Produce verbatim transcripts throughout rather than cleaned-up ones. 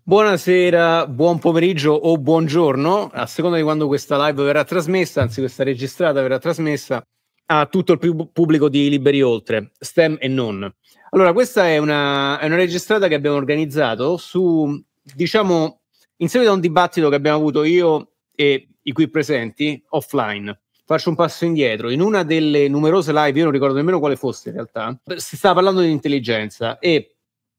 Buonasera, buon pomeriggio o buongiorno, a seconda di quando questa live verrà trasmessa, anzi questa registrata verrà trasmessa, a tutto il pubblico di Liberi Oltre, STEM e non. Allora, questa è una, è una registrata che abbiamo organizzato su, diciamo, in seguito a un dibattito che abbiamo avuto io e i qui presenti offline. Faccio un passo indietro. In una delle numerose live, io non ricordo nemmeno quale fosse in realtà, si stava parlando di intelligenza e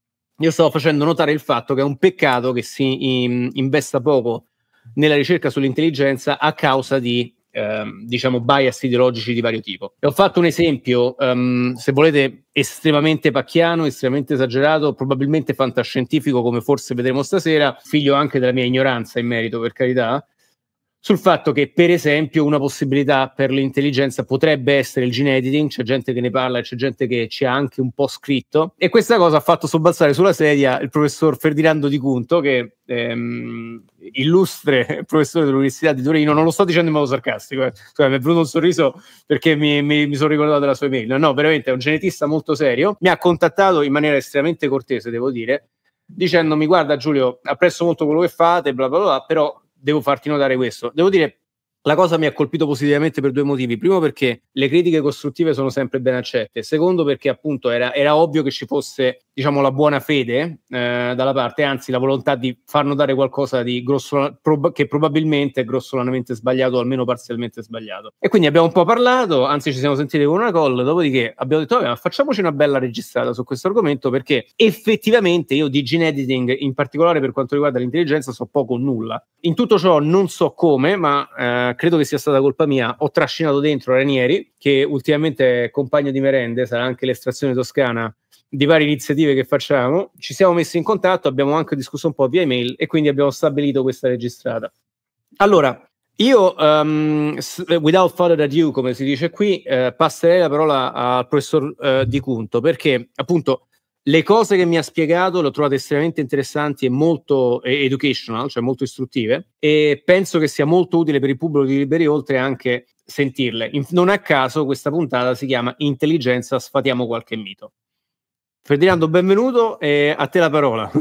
io stavo facendo notare il fatto che è un peccato che si in, investa poco nella ricerca sull'intelligenza a causa di, ehm, diciamo, bias ideologici di vario tipo. E ho fatto un esempio, um, se volete, estremamente pacchiano, estremamente esagerato, probabilmente fantascientifico, come forse vedremo stasera, figlio anche della mia ignoranza in merito, per carità, sul fatto che, per esempio, una possibilità per l'intelligenza potrebbe essere il gene editing. C'è gente che ne parla e c'è gente che ci ha anche un po' scritto, e questa cosa ha fatto sobbalzare sulla sedia il professor Ferdinando Di Cunto, che ehm, illustre professore dell'Università di Torino. Non lo sto dicendo in modo sarcastico, eh. Cioè, mi è venuto un sorriso perché mi, mi, mi sono ricordato della sua email. No, no, veramente è un genetista molto serio. Mi ha contattato in maniera estremamente cortese, devo dire, dicendomi: guarda Giulio, apprezzo molto quello che fate, bla bla bla, però devo farti notare questo. Devo dire, la cosa mi ha colpito positivamente per due motivi. Primo, perché le critiche costruttive sono sempre ben accette. Secondo, perché appunto era, era ovvio che ci fosse, diciamo, la buona fede eh, dalla parte, anzi la volontà di far notare qualcosa di grosso, prob- che probabilmente è grossolanamente sbagliato o almeno parzialmente sbagliato. E quindi abbiamo un po' parlato, anzi ci siamo sentiti con una call, dopodiché abbiamo detto: vabbè, facciamoci una bella registrata su questo argomento, perché effettivamente io di gene editing, in particolare per quanto riguarda l'intelligenza, so poco o nulla. In tutto ciò non so come, ma eh, credo che sia stata colpa mia, ho trascinato dentro Ranieri, che ultimamente è compagno di merende, sarà anche l'estrazione toscana di varie iniziative che facciamo. Ci siamo messi in contatto, abbiamo anche discusso un po' via email e quindi abbiamo stabilito questa registrata. Allora, io, um, without further ado, come si dice qui, eh, passerei la parola al professor eh, Di Cunto, perché appunto le cose che mi ha spiegato le ho trovate estremamente interessanti e molto educational, cioè molto istruttive, e penso che sia molto utile per il pubblico di Liberi Oltre anche sentirle. In, non a caso questa puntata si chiama Intelligenza, sfatiamo qualche mito. Ferdinando, benvenuto, e a te la parola.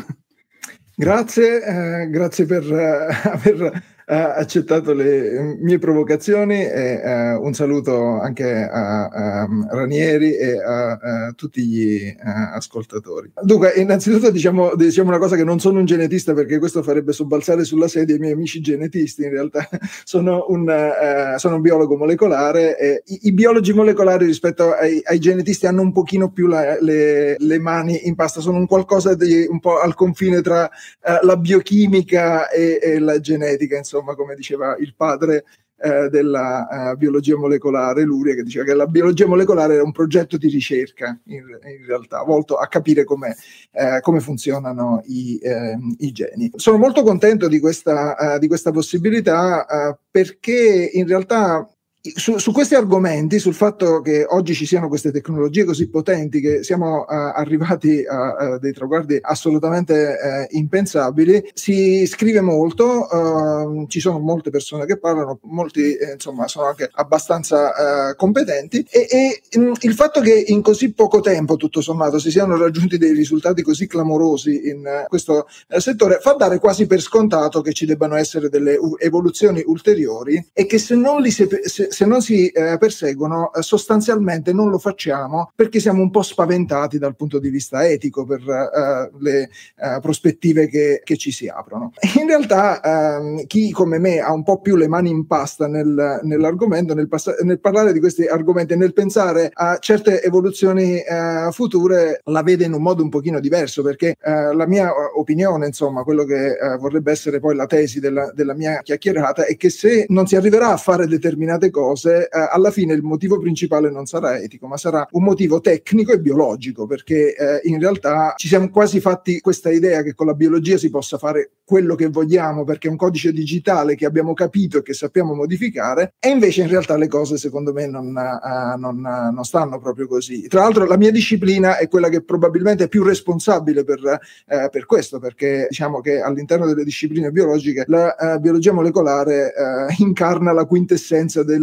Grazie, eh, grazie per uh, aver uh, accettato le mie provocazioni e uh, un saluto anche a, a Ranieri e a, a tutti gli uh, ascoltatori. Dunque, innanzitutto diciamo, diciamo una cosa, che non sono un genetista, perché questo farebbe sobbalzare sulla sedia i miei amici genetisti. In realtà sono un, uh, sono un biologo molecolare e i, i biologi molecolari rispetto ai, ai genetisti hanno un pochino più la, le, le mani in pasta, sono un qualcosa di un po' al confine tra Uh, la biochimica e, e la genetica, insomma, come diceva il padre uh, della uh, biologia molecolare, Luria, che diceva che la biologia molecolare era un progetto di ricerca, in, in realtà, volto a capire come, uh, come funzionano i, uh, i geni. Sono molto contento di questa, uh, di questa possibilità, uh, perché in realtà Su, su questi argomenti, sul fatto che oggi ci siano queste tecnologie così potenti, che siamo uh, arrivati a, a dei traguardi assolutamente uh, impensabili, si scrive molto, uh, ci sono molte persone che parlano, molti eh, insomma sono anche abbastanza uh, competenti, e, e mh, il fatto che in così poco tempo, tutto sommato, si siano raggiunti dei risultati così clamorosi in uh, questo uh, settore fa dare quasi per scontato che ci debbano essere delle u- evoluzioni ulteriori, e che se non li se, se se non si eh, perseguono, eh, sostanzialmente non lo facciamo perché siamo un po' spaventati dal punto di vista etico per eh, le eh, prospettive che, che ci si aprono. In realtà ehm, chi come me ha un po' più le mani in pasta nel, nell'argomento, nel, pass- nel parlare di questi argomenti e nel pensare a certe evoluzioni eh, future, la vede in un modo un pochino diverso, perché eh, la mia opinione, insomma, quello che eh, vorrebbe essere poi la tesi della, della mia chiacchierata, è che se non si arriverà a fare determinate cose, cose, eh, alla fine il motivo principale non sarà etico, ma sarà un motivo tecnico e biologico, perché eh, in realtà ci siamo quasi fatti questa idea che con la biologia si possa fare quello che vogliamo, perché è un codice digitale che abbiamo capito e che sappiamo modificare, e invece in realtà le cose secondo me non, uh, non, uh, non stanno proprio così. Tra l'altro la mia disciplina è quella che probabilmente è più responsabile per, uh, per questo, perché diciamo che all'interno delle discipline biologiche la uh, biologia molecolare uh, incarna la quintessenza del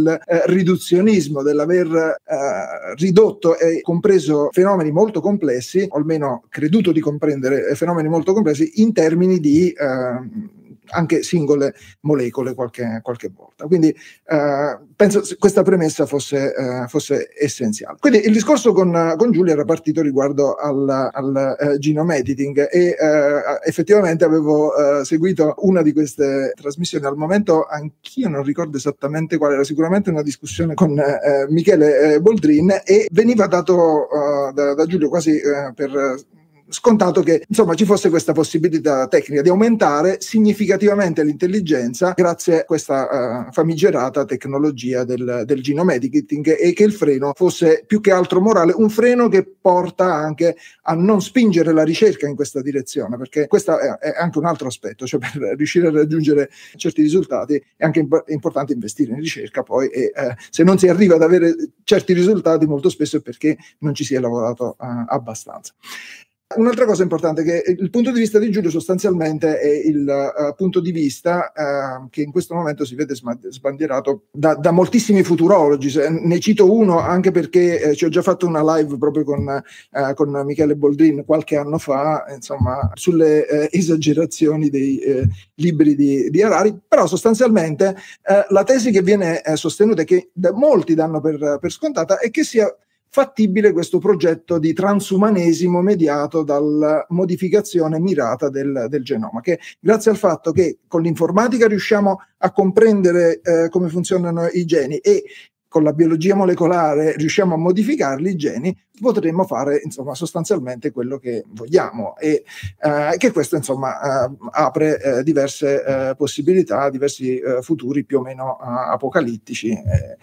del eh, riduzionismo, dell'aver eh, ridotto e compreso fenomeni molto complessi, o almeno creduto di comprendere fenomeni molto complessi in termini di eh, anche singole molecole qualche, qualche volta. Quindi eh, penso questa premessa fosse, eh, fosse essenziale. Quindi il discorso con, con Giulia era partito riguardo al, al uh, genome editing e uh, effettivamente avevo uh, seguito una di queste trasmissioni. Al momento anch'io non ricordo esattamente quale, era sicuramente una discussione con uh, Michele uh, Boldrin, e veniva dato uh, da, da Giulio quasi uh, per scontato che insomma ci fosse questa possibilità tecnica di aumentare significativamente l'intelligenza grazie a questa uh, famigerata tecnologia del, del genome editing, e che il freno fosse più che altro morale, un freno che porta anche a non spingere la ricerca in questa direzione, perché questo è, è anche un altro aspetto, cioè per riuscire a raggiungere certi risultati è anche imp- importante investire in ricerca poi, e eh, se non si arriva ad avere certi risultati molto spesso è perché non ci si è lavorato uh, abbastanza. Un'altra cosa importante è che il punto di vista di Giulio sostanzialmente è il uh, punto di vista uh, che in questo momento si vede sbandierato da, da moltissimi futurologi. Ne cito uno anche perché eh, ci ho già fatto una live proprio con, uh, con Michele Boldrin qualche anno fa, insomma, sulle uh, esagerazioni dei uh, libri di, di Harari, però sostanzialmente uh, la tesi che viene uh, sostenuta e che da molti danno per, per scontata è che sia fattibile questo progetto di transumanesimo mediato dalla modificazione mirata del, del genoma, che grazie al fatto che con l'informatica riusciamo a comprendere eh, come funzionano i geni e con la biologia molecolare riusciamo a modificarli i geni, potremmo fare insomma sostanzialmente quello che vogliamo, e eh, che questo insomma eh, apre eh, diverse eh, possibilità, diversi eh, futuri più o meno eh, apocalittici, eh,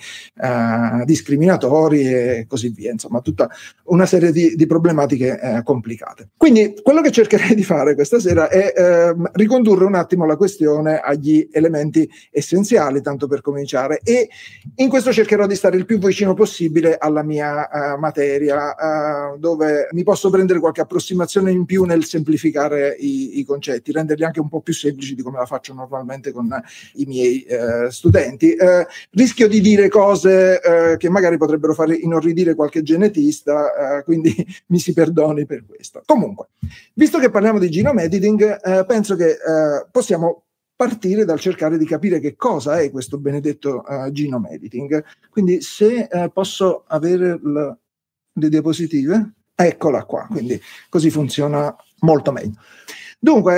eh, discriminatori e così via, insomma tutta una serie di, di problematiche eh, complicate. Quindi quello che cercherei di fare questa sera è eh, ricondurre un attimo la questione agli elementi essenziali, tanto per cominciare, e in questo cercherò di stare il più vicino possibile alla mia uh, materia, uh, dove mi posso prendere qualche approssimazione in più nel semplificare i, i concetti, renderli anche un po' più semplici di come la faccio normalmente con uh, i miei uh, studenti. Uh, rischio di dire cose uh, che magari potrebbero fare inorridire qualche genetista, uh, quindi mi si perdoni per questo. Comunque, visto che parliamo di genome editing, uh, penso che uh, possiamo partire dal cercare di capire che cosa è questo benedetto uh, genome editing. Quindi se uh, posso avere l- le diapositive, eccola qua, quindi così funziona molto meglio. Dunque,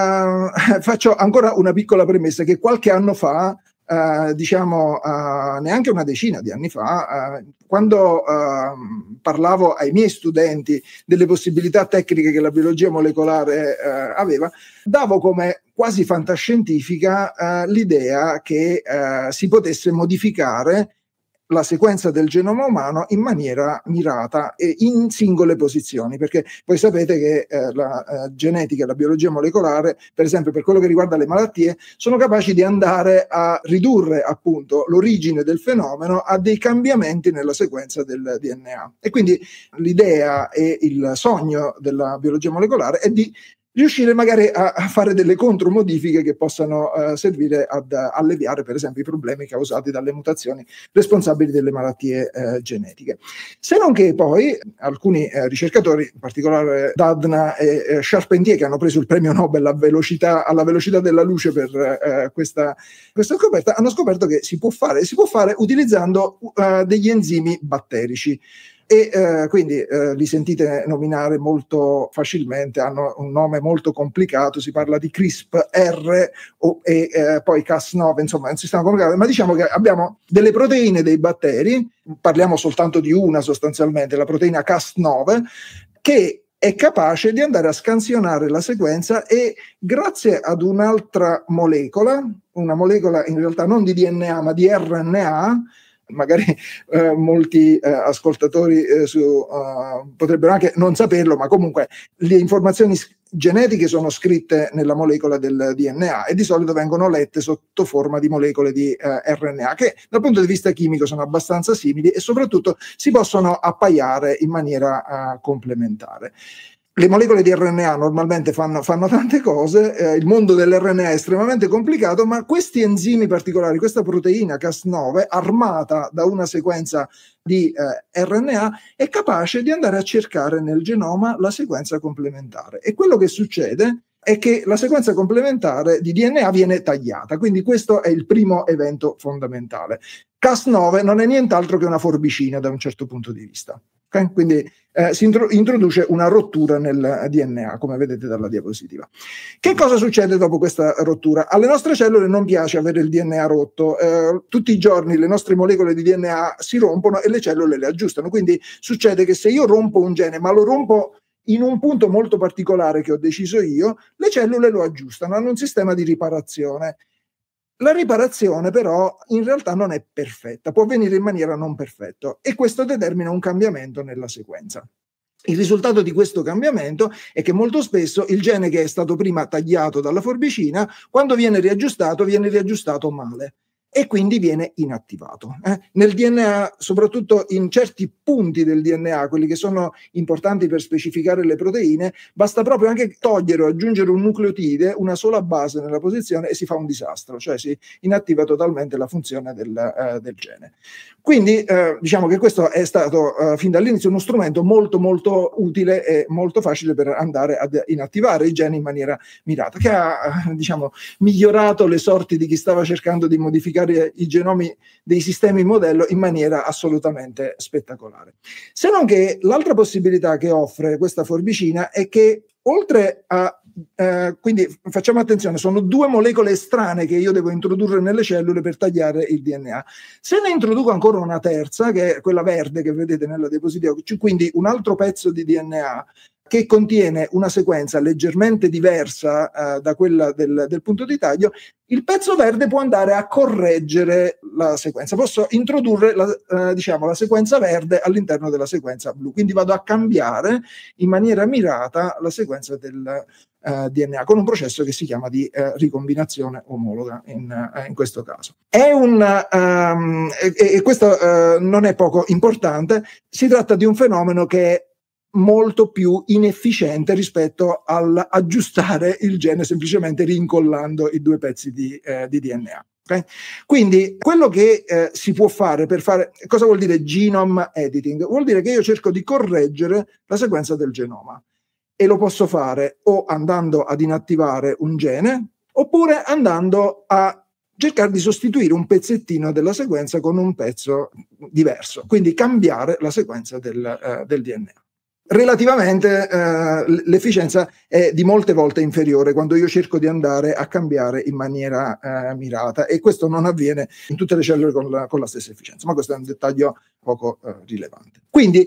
uh, faccio ancora una piccola premessa che qualche anno fa, Uh, diciamo uh, neanche una decina di anni fa, uh, quando uh, parlavo ai miei studenti delle possibilità tecniche che la biologia molecolare uh, aveva, davo come quasi fantascientifica uh, l'idea che uh, si potesse modificare la sequenza del genoma umano in maniera mirata e in singole posizioni, perché voi sapete che eh, la eh, genetica e la biologia molecolare, per esempio per quello che riguarda le malattie, sono capaci di andare a ridurre appunto l'origine del fenomeno a dei cambiamenti nella sequenza del D N A. E quindi l'idea e il sogno della biologia molecolare è di riuscire magari a, a fare delle contromodifiche che possano uh, servire ad uh, alleviare per esempio i problemi causati dalle mutazioni responsabili delle malattie uh, genetiche. Se non che poi alcuni uh, ricercatori, in particolare Doudna e uh, Charpentier, che hanno preso il premio Nobel a velocità, alla velocità della luce per uh, questa, questa scoperta, hanno scoperto che si può fare, si può fare utilizzando uh, degli enzimi batterici. E eh, quindi eh, li sentite nominare molto facilmente, hanno un nome molto complicato, si parla di CRISPR o, e eh, poi Cas nove, insomma è un sistema complicato, ma diciamo che abbiamo delle proteine dei batteri, parliamo soltanto di una sostanzialmente, la proteina Cas nove, che è capace di andare a scansionare la sequenza e grazie ad un'altra molecola, una molecola in realtà non di D N A ma di R N A, magari eh, molti eh, ascoltatori eh, su, uh, potrebbero anche non saperlo, ma comunque le informazioni genetiche sono scritte nella molecola del D N A e di solito vengono lette sotto forma di molecole di uh, R N A che dal punto di vista chimico sono abbastanza simili e soprattutto si possono appaiare in maniera uh, complementare. Le molecole di R N A normalmente fanno, fanno tante cose, eh, il mondo dell'R N A è estremamente complicato, ma questi enzimi particolari, questa proteina Cas nove, armata da una sequenza di eh, R N A, è capace di andare a cercare nel genoma la sequenza complementare. E quello che succede è che la sequenza complementare di D N A viene tagliata, quindi questo è il primo evento fondamentale. Cas nove non è nient'altro che una forbicina da un certo punto di vista. Okay? Quindi eh, si intro- introduce una rottura nel D N A, come vedete dalla diapositiva. Che cosa succede dopo questa rottura? Alle nostre cellule non piace avere il D N A rotto. Eh, tutti i giorni le nostre molecole di D N A si rompono e le cellule le aggiustano. Quindi succede che se io rompo un gene, ma lo rompo in un punto molto particolare che ho deciso io, le cellule lo aggiustano, hanno un sistema di riparazione. La riparazione però in realtà non è perfetta, può avvenire in maniera non perfetta e questo determina un cambiamento nella sequenza. Il risultato di questo cambiamento è che molto spesso il gene che è stato prima tagliato dalla forbicina, quando viene riaggiustato, viene riaggiustato male e quindi viene inattivato. Eh? Nel D N A, soprattutto in certi punti del D N A, quelli che sono importanti per specificare le proteine, basta proprio anche togliere o aggiungere un nucleotide, una sola base nella posizione e si fa un disastro, cioè si inattiva totalmente la funzione del, uh, del gene. Quindi eh, diciamo che questo è stato uh, fin dall'inizio uno strumento molto molto utile e molto facile per andare ad inattivare i geni in maniera mirata, che ha uh, diciamo migliorato le sorti di chi stava cercando di modificare i genomi dei sistemi modello in maniera assolutamente spettacolare. Se non che l'altra possibilità che offre questa forbicina è che oltre a Uh, quindi facciamo attenzione, sono due molecole estranee che io devo introdurre nelle cellule per tagliare il D N A. Se ne introduco ancora una terza, che è quella verde che vedete nella diapositiva, quindi un altro pezzo di D N A che contiene una sequenza leggermente diversa uh, da quella del, del punto di taglio, il pezzo verde può andare a correggere la sequenza. Posso introdurre la, uh, diciamo, la sequenza verde all'interno della sequenza blu, quindi vado a cambiare in maniera mirata la sequenza del uh, D N A con un processo che si chiama di uh, ricombinazione omologa in, uh, in questo caso. È un, um, e, e questo uh, non è poco importante, si tratta di un fenomeno che è molto più inefficiente rispetto all'aggiustare il gene semplicemente rincollando i due pezzi di, eh, di D N A. Okay? Quindi quello che eh, si può fare per fare, cosa vuol dire genome editing? Vuol dire che io cerco di correggere la sequenza del genoma e lo posso fare o andando ad inattivare un gene oppure andando a cercare di sostituire un pezzettino della sequenza con un pezzo diverso, quindi cambiare la sequenza del, eh, del D N A. Relativamente eh, l'efficienza è di molte volte inferiore quando io cerco di andare a cambiare in maniera eh, mirata e questo non avviene in tutte le cellule con la, con la stessa efficienza, ma questo è un dettaglio poco eh, rilevante. Quindi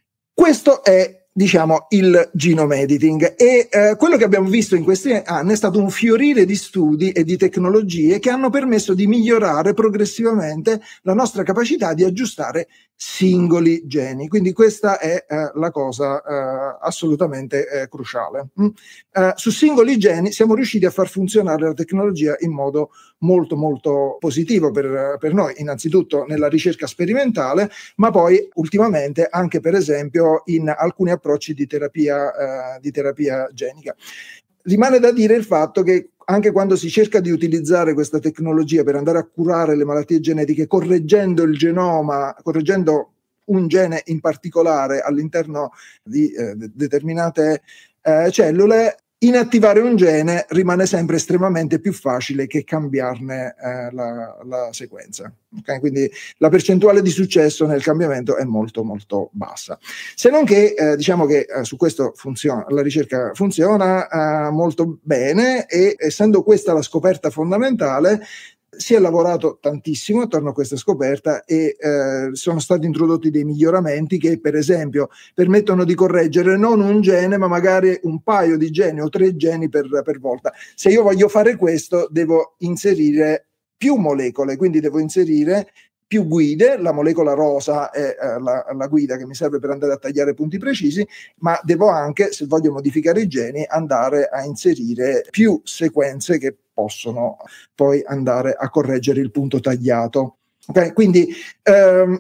questo è diciamo il genome editing e eh, quello che abbiamo visto in questi anni è stato un fiorire di studi e di tecnologie che hanno permesso di migliorare progressivamente la nostra capacità di aggiustare singoli geni, quindi questa è eh, la cosa eh, assolutamente eh, cruciale. Mm? Eh, su singoli geni siamo riusciti a far funzionare la tecnologia in modo molto molto positivo per, per noi, innanzitutto nella ricerca sperimentale, ma poi ultimamente anche per esempio in alcuni approcci di terapia, eh, di terapia genica. Rimane da dire il fatto che anche quando si cerca di utilizzare questa tecnologia per andare a curare le malattie genetiche, correggendo il genoma, correggendo un gene in particolare all'interno di eh, determinate eh, cellule, inattivare un gene rimane sempre estremamente più facile che cambiarne eh, la, la sequenza. Okay? Quindi la percentuale di successo nel cambiamento è molto molto bassa. Se non che eh, diciamo che eh, su questo funziona, la ricerca funziona eh, molto bene e essendo questa la scoperta fondamentale, si è lavorato tantissimo attorno a questa scoperta e eh, sono stati introdotti dei miglioramenti che per esempio permettono di correggere non un gene ma magari un paio di geni o tre geni per, per volta. Se io voglio fare questo devo inserire più molecole, quindi devo inserire più guide, la molecola rosa è eh, la, la guida che mi serve per andare a tagliare punti precisi, ma devo anche, se voglio modificare i geni, andare a inserire più sequenze che possono poi andare a correggere il punto tagliato. Okay? Quindi ehm,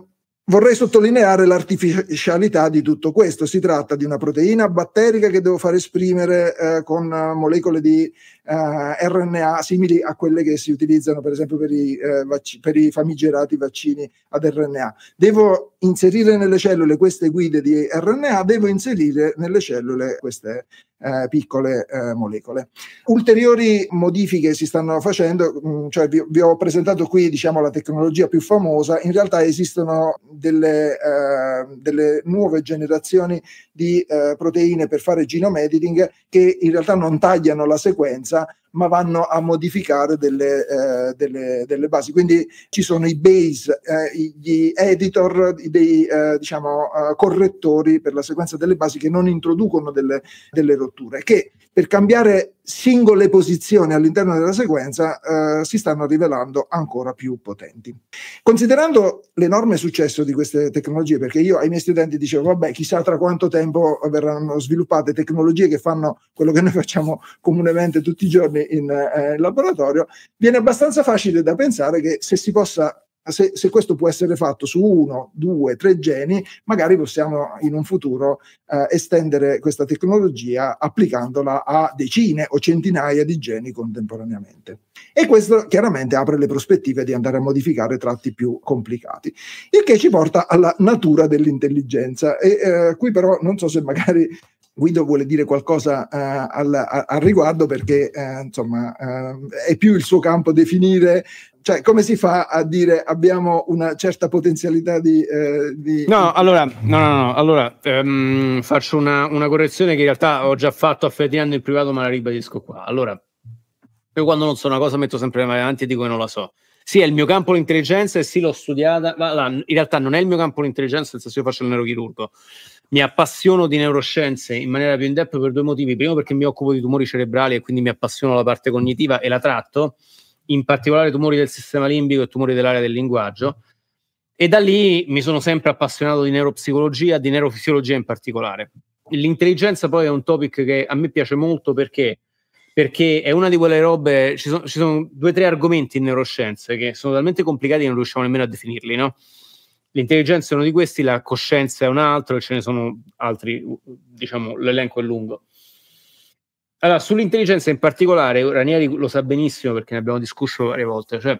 Vorrei sottolineare l'artificialità di tutto questo. Si tratta di una proteina batterica che devo far esprimere eh, con molecole di eh, R N A simili a quelle che si utilizzano per esempio per i, eh, vac- per i famigerati vaccini ad R N A. Devo inserire nelle cellule queste guide di R N A, devo inserire nelle cellule queste eh, piccole eh, molecole. Ulteriori modifiche si stanno facendo, mh, cioè vi, vi ho presentato qui diciamo la tecnologia più famosa. In realtà esistono delle, eh, delle nuove generazioni di eh, proteine per fare genome editing che in realtà non tagliano la sequenza ma vanno a modificare delle, eh, delle, delle basi. Quindi ci sono i base, eh, gli editor, dei eh, diciamo, uh, correttori per la sequenza delle basi che non introducono delle, delle rotture, che per cambiare singole posizioni all'interno della sequenza eh, si stanno rivelando ancora più potenti. Considerando l'enorme successo di queste tecnologie, perché io ai miei studenti dicevo vabbè chissà tra quanto tempo verranno sviluppate tecnologie che fanno quello che noi facciamo comunemente tutti i giorni in eh, laboratorio, viene abbastanza facile da pensare che se si possa Se, se questo può essere fatto su uno, due, tre geni, magari possiamo in un futuro eh, estendere questa tecnologia applicandola a decine o centinaia di geni contemporaneamente. E questo chiaramente apre le prospettive di andare a modificare tratti più complicati, il che ci porta alla natura dell'intelligenza. E eh, qui però non so se magari Guido vuole dire qualcosa eh, al, a, al riguardo, perché eh, insomma eh, è più il suo campo definire, cioè come si fa a dire abbiamo una certa potenzialità di... Eh, di no, di... allora, no, no, no, allora ehm, faccio una, una correzione che in realtà ho già fatto a Ferdinando in privato, ma la ribadisco qua. Allora, io quando non so una cosa metto sempre le mani avanti e dico che non la so. Sì, è il mio campo l'intelligenza e sì, l'ho studiata, ma là, in realtà non è il mio campo l'intelligenza, nel senso io faccio il neurochirurgo. Mi appassiono di neuroscienze in maniera più in depth per due motivi. Primo, perché mi occupo di tumori cerebrali e quindi mi appassiono la parte cognitiva e la tratto, in particolare tumori del sistema limbico e tumori dell'area del linguaggio, e da lì mi sono sempre appassionato di neuropsicologia, di neurofisiologia in particolare. L'intelligenza poi è un topic che a me piace molto perché perché è una di quelle robe, ci sono, ci sono due o tre argomenti in neuroscienze che sono talmente complicati che non riusciamo nemmeno a definirli, no? L'intelligenza è uno di questi, la coscienza è un altro e ce ne sono altri, diciamo, l'elenco è lungo. Allora, sull'intelligenza in particolare, Ranieri lo sa benissimo perché ne abbiamo discusso varie volte, cioè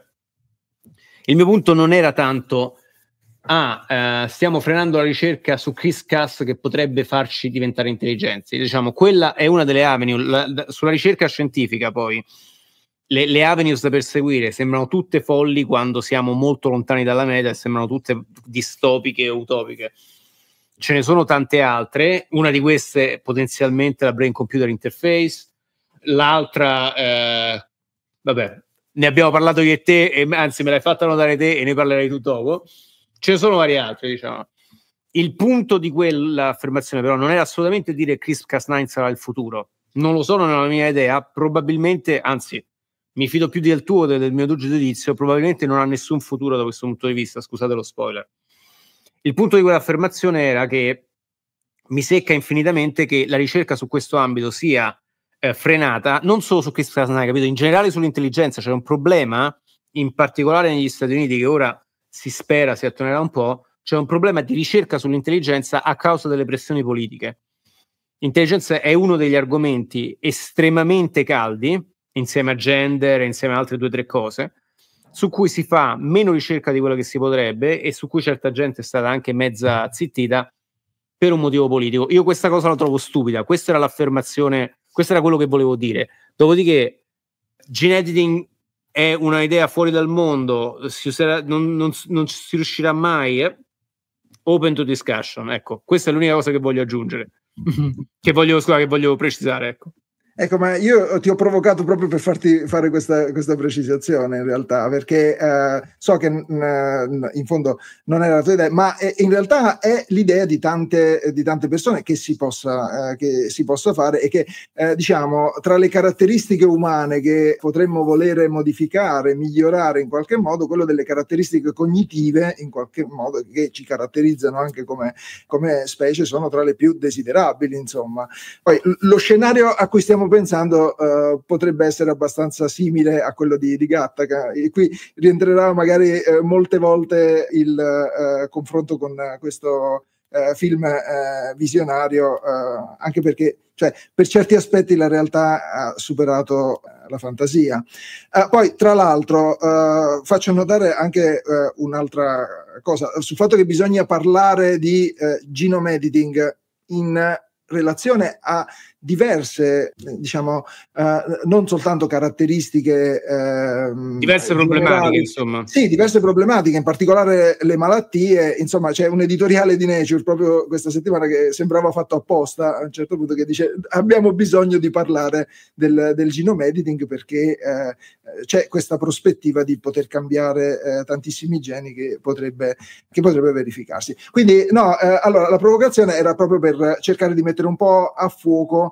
il mio punto non era tanto ah, eh, stiamo frenando la ricerca su CRISPR-Cas che potrebbe farci diventare intelligenti. Diciamo, quella è una delle avenue. La, la, sulla ricerca scientifica poi le, le avenues da perseguire sembrano tutte folli quando siamo molto lontani dalla meta e sembrano tutte distopiche o utopiche. Ce ne sono tante altre, una di queste è potenzialmente la brain computer interface, l'altra eh, vabbè, ne abbiamo parlato io e te, e anzi me l'hai fatta notare te e ne parlerai tu dopo. Ce ne sono varie altre, diciamo. Il punto di quell'affermazione però non era assolutamente dire CRISPR Cas nove sarà il futuro. Non lo sono nella mia idea, probabilmente, anzi, mi fido più del tuo, del, del mio tuo giudizio, probabilmente non ha nessun futuro da questo punto di vista, scusate lo spoiler. Il punto di quell'affermazione era che mi secca infinitamente che la ricerca su questo ambito sia eh, frenata, non solo su CRISPR Cas nove, capito? In generale sull'intelligenza c'è un problema, in particolare negli Stati Uniti, che ora si spera si attenerà un po', c'è un problema di ricerca sull'intelligenza a causa delle pressioni politiche. L'intelligenza è uno degli argomenti estremamente caldi, insieme a gender, insieme a altre due o tre cose, su cui si fa meno ricerca di quello che si potrebbe e su cui certa gente è stata anche mezza zittita per un motivo politico. Io questa cosa la trovo stupida, questa era l'affermazione, questo era quello che volevo dire. Dopodiché, gene editing è una idea fuori dal mondo, si userà, non, non, non si riuscirà mai, eh? Open to discussion, ecco, questa è l'unica cosa che voglio aggiungere, che voglio, scusa, che voglio precisare, ecco. Ecco, ma io ti ho provocato proprio per farti fare questa, questa precisazione in realtà, perché eh, so che mh, in fondo non era la tua idea, ma è, in realtà è l'idea di tante, di tante persone che si possa, eh, che si possa fare e che eh, diciamo tra le caratteristiche umane che potremmo volere modificare, migliorare in qualche modo, quello delle caratteristiche cognitive in qualche modo che ci caratterizzano anche come, come specie sono tra le più desiderabili, insomma. Poi lo scenario a cui stiamo stiamo pensando uh, potrebbe essere abbastanza simile a quello di, di Gattaca, e qui rientrerà magari uh, molte volte il uh, confronto con uh, questo uh, film uh, visionario, uh, anche perché, cioè, per certi aspetti la realtà ha superato uh, la fantasia. Uh, poi, tra l'altro, uh, faccio notare anche uh, un'altra cosa, sul fatto che bisogna parlare di uh, genome editing in relazione a diverse, diciamo, eh, non soltanto caratteristiche eh, diverse problematiche, insomma. Sì, diverse problematiche, in particolare le malattie. Insomma, c'è un editoriale di Nature proprio questa settimana che sembrava fatto apposta a un certo punto, che dice abbiamo bisogno di parlare del, del genome editing perché eh, c'è questa prospettiva di poter cambiare eh, tantissimi geni che potrebbe, che potrebbe verificarsi. Quindi no, eh, allora la provocazione era proprio per cercare di mettere un po' a fuoco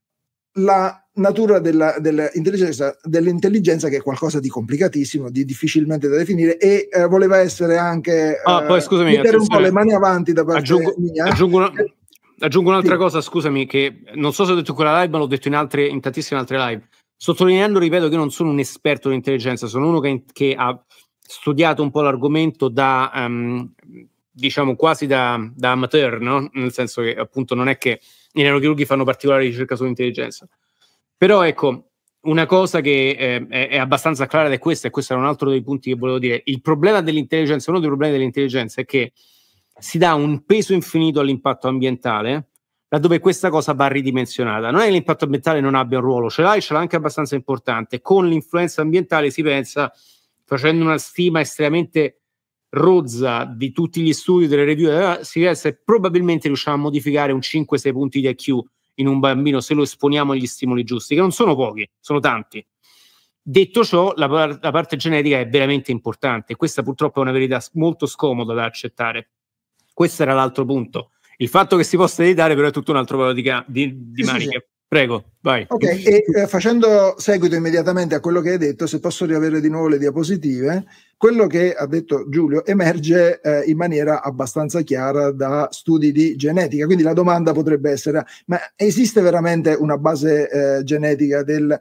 la natura della, dell'intelligenza, dell'intelligenza, che è qualcosa di complicatissimo, di difficilmente da definire, e eh, voleva essere anche ah, eh, poi, scusami, mettere un po' le mani avanti da parte aggiungo, mia. Aggiungo, una, aggiungo un'altra sì. cosa, scusami, che non so se ho detto in quella live, ma l'ho detto in, altre, in tantissime altre live, sottolineando, ripeto, che io non sono un esperto di intelligenza, sono uno che, che ha studiato un po' l'argomento da, um, diciamo, quasi da, da amateur, no? Nel senso che appunto non è che i neurochirurghi fanno particolare ricerca sull'intelligenza. Però ecco, una cosa che eh, è, è abbastanza clara ed è questa, e questo era un altro dei punti che volevo dire. Il problema dell'intelligenza, uno dei problemi dell'intelligenza è che si dà un peso infinito all'impatto ambientale, laddove questa cosa va ridimensionata. Non è che l'impatto ambientale non abbia un ruolo, ce l'ha e ce l'ha anche abbastanza importante. Con l'influenza ambientale si pensa, facendo una stima estremamente rozza di tutti gli studi, delle review, eh, si pensa che probabilmente riusciamo a modificare un cinque sei punti di I Q in un bambino se lo esponiamo agli stimoli giusti, che non sono pochi, sono tanti. Detto ciò, la, la parte genetica è veramente importante. Questa purtroppo è una verità molto scomoda da accettare. Questo era l'altro punto. Il fatto che si possa editare però è tutto un altro paio di, di, di sì, maniche. Sì, sì. Prego, vai. Ok, e eh, facendo seguito immediatamente a quello che hai detto, se posso riavere di nuovo le diapositive, quello che ha detto Giulio emerge eh, in maniera abbastanza chiara da studi di genetica. Quindi la domanda potrebbe essere: ma esiste veramente una base eh, genetica del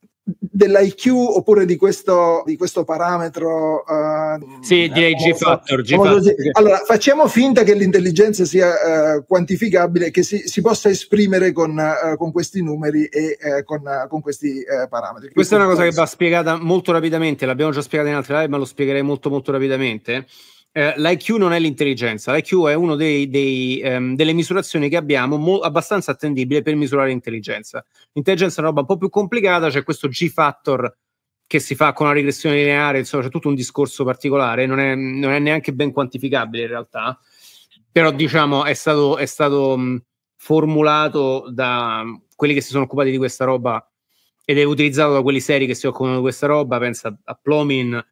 dell'I Q oppure di questo, di questo parametro? Uh, sì, direi G-Factor. G-Factor. Allora, facciamo finta che l'intelligenza sia uh, quantificabile, che si, si possa esprimere con, uh, con questi numeri e uh, con, uh, con questi uh, parametri. Questa è una cosa che va spiegata molto rapidamente, l'abbiamo già spiegata in altre live, ma lo spiegherei molto molto rapidamente. Eh, L'I Q non è l'intelligenza, l'I Q è uno dei, dei, um, delle misurazioni che abbiamo mo- abbastanza attendibile per misurare l'intelligenza. L'intelligenza è una roba un po' più complicata, c'è questo G-Factor che si fa con una regressione lineare, insomma c'è tutto un discorso particolare, non è, non è neanche ben quantificabile in realtà, però diciamo è stato, è stato um, formulato da um, quelli che si sono occupati di questa roba ed è utilizzato da quelli seri che si occupano di questa roba, pensa a Plomin,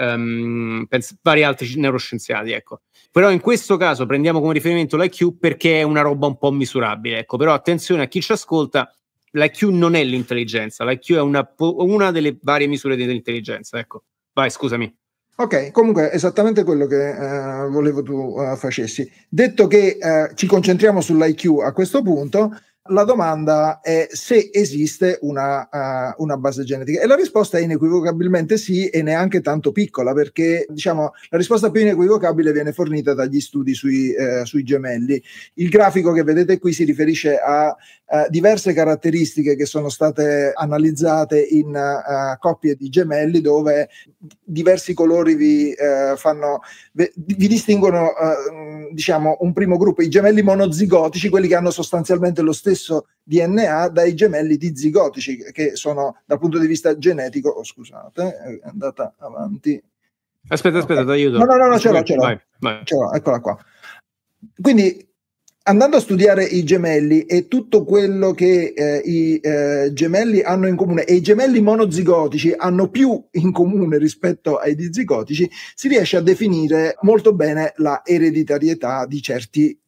Um, penso, vari altri neuroscienziati, ecco. Però in questo caso prendiamo come riferimento l'I Q perché è una roba un po' misurabile, ecco. Però attenzione a chi ci ascolta, l'I Q non è l'intelligenza, l'I Q è una, una delle varie misure dell'intelligenza, ecco. Vai, scusami. Ok, comunque esattamente quello che uh, volevo tu uh, facessi. Detto che uh, ci concentriamo sull'I Q a questo punto, la domanda è se esiste una, uh, una base genetica, e la risposta è inequivocabilmente sì, e neanche tanto piccola, perché diciamo la risposta più inequivocabile viene fornita dagli studi sui, uh, sui gemelli. Il grafico che vedete qui si riferisce a uh, diverse caratteristiche che sono state analizzate in uh, coppie di gemelli, dove diversi colori vi uh, fanno vi distinguono uh, diciamo un primo gruppo, i gemelli monozigotici, quelli che hanno sostanzialmente lo stesso D N A, dai gemelli dizigotici, che sono dal punto di vista genetico, oh, scusate, è andata avanti. Aspetta, aspetta, okay. ti aiuto. No, no, no, no ce l'ho, ce l'ho. Vai, vai. Ce l'ho, eccola qua. Quindi, andando a studiare i gemelli e tutto quello che eh, i eh, gemelli hanno in comune, e i gemelli monozigotici hanno più in comune rispetto ai dizigotici, si riesce a definire molto bene la ereditarietà di certi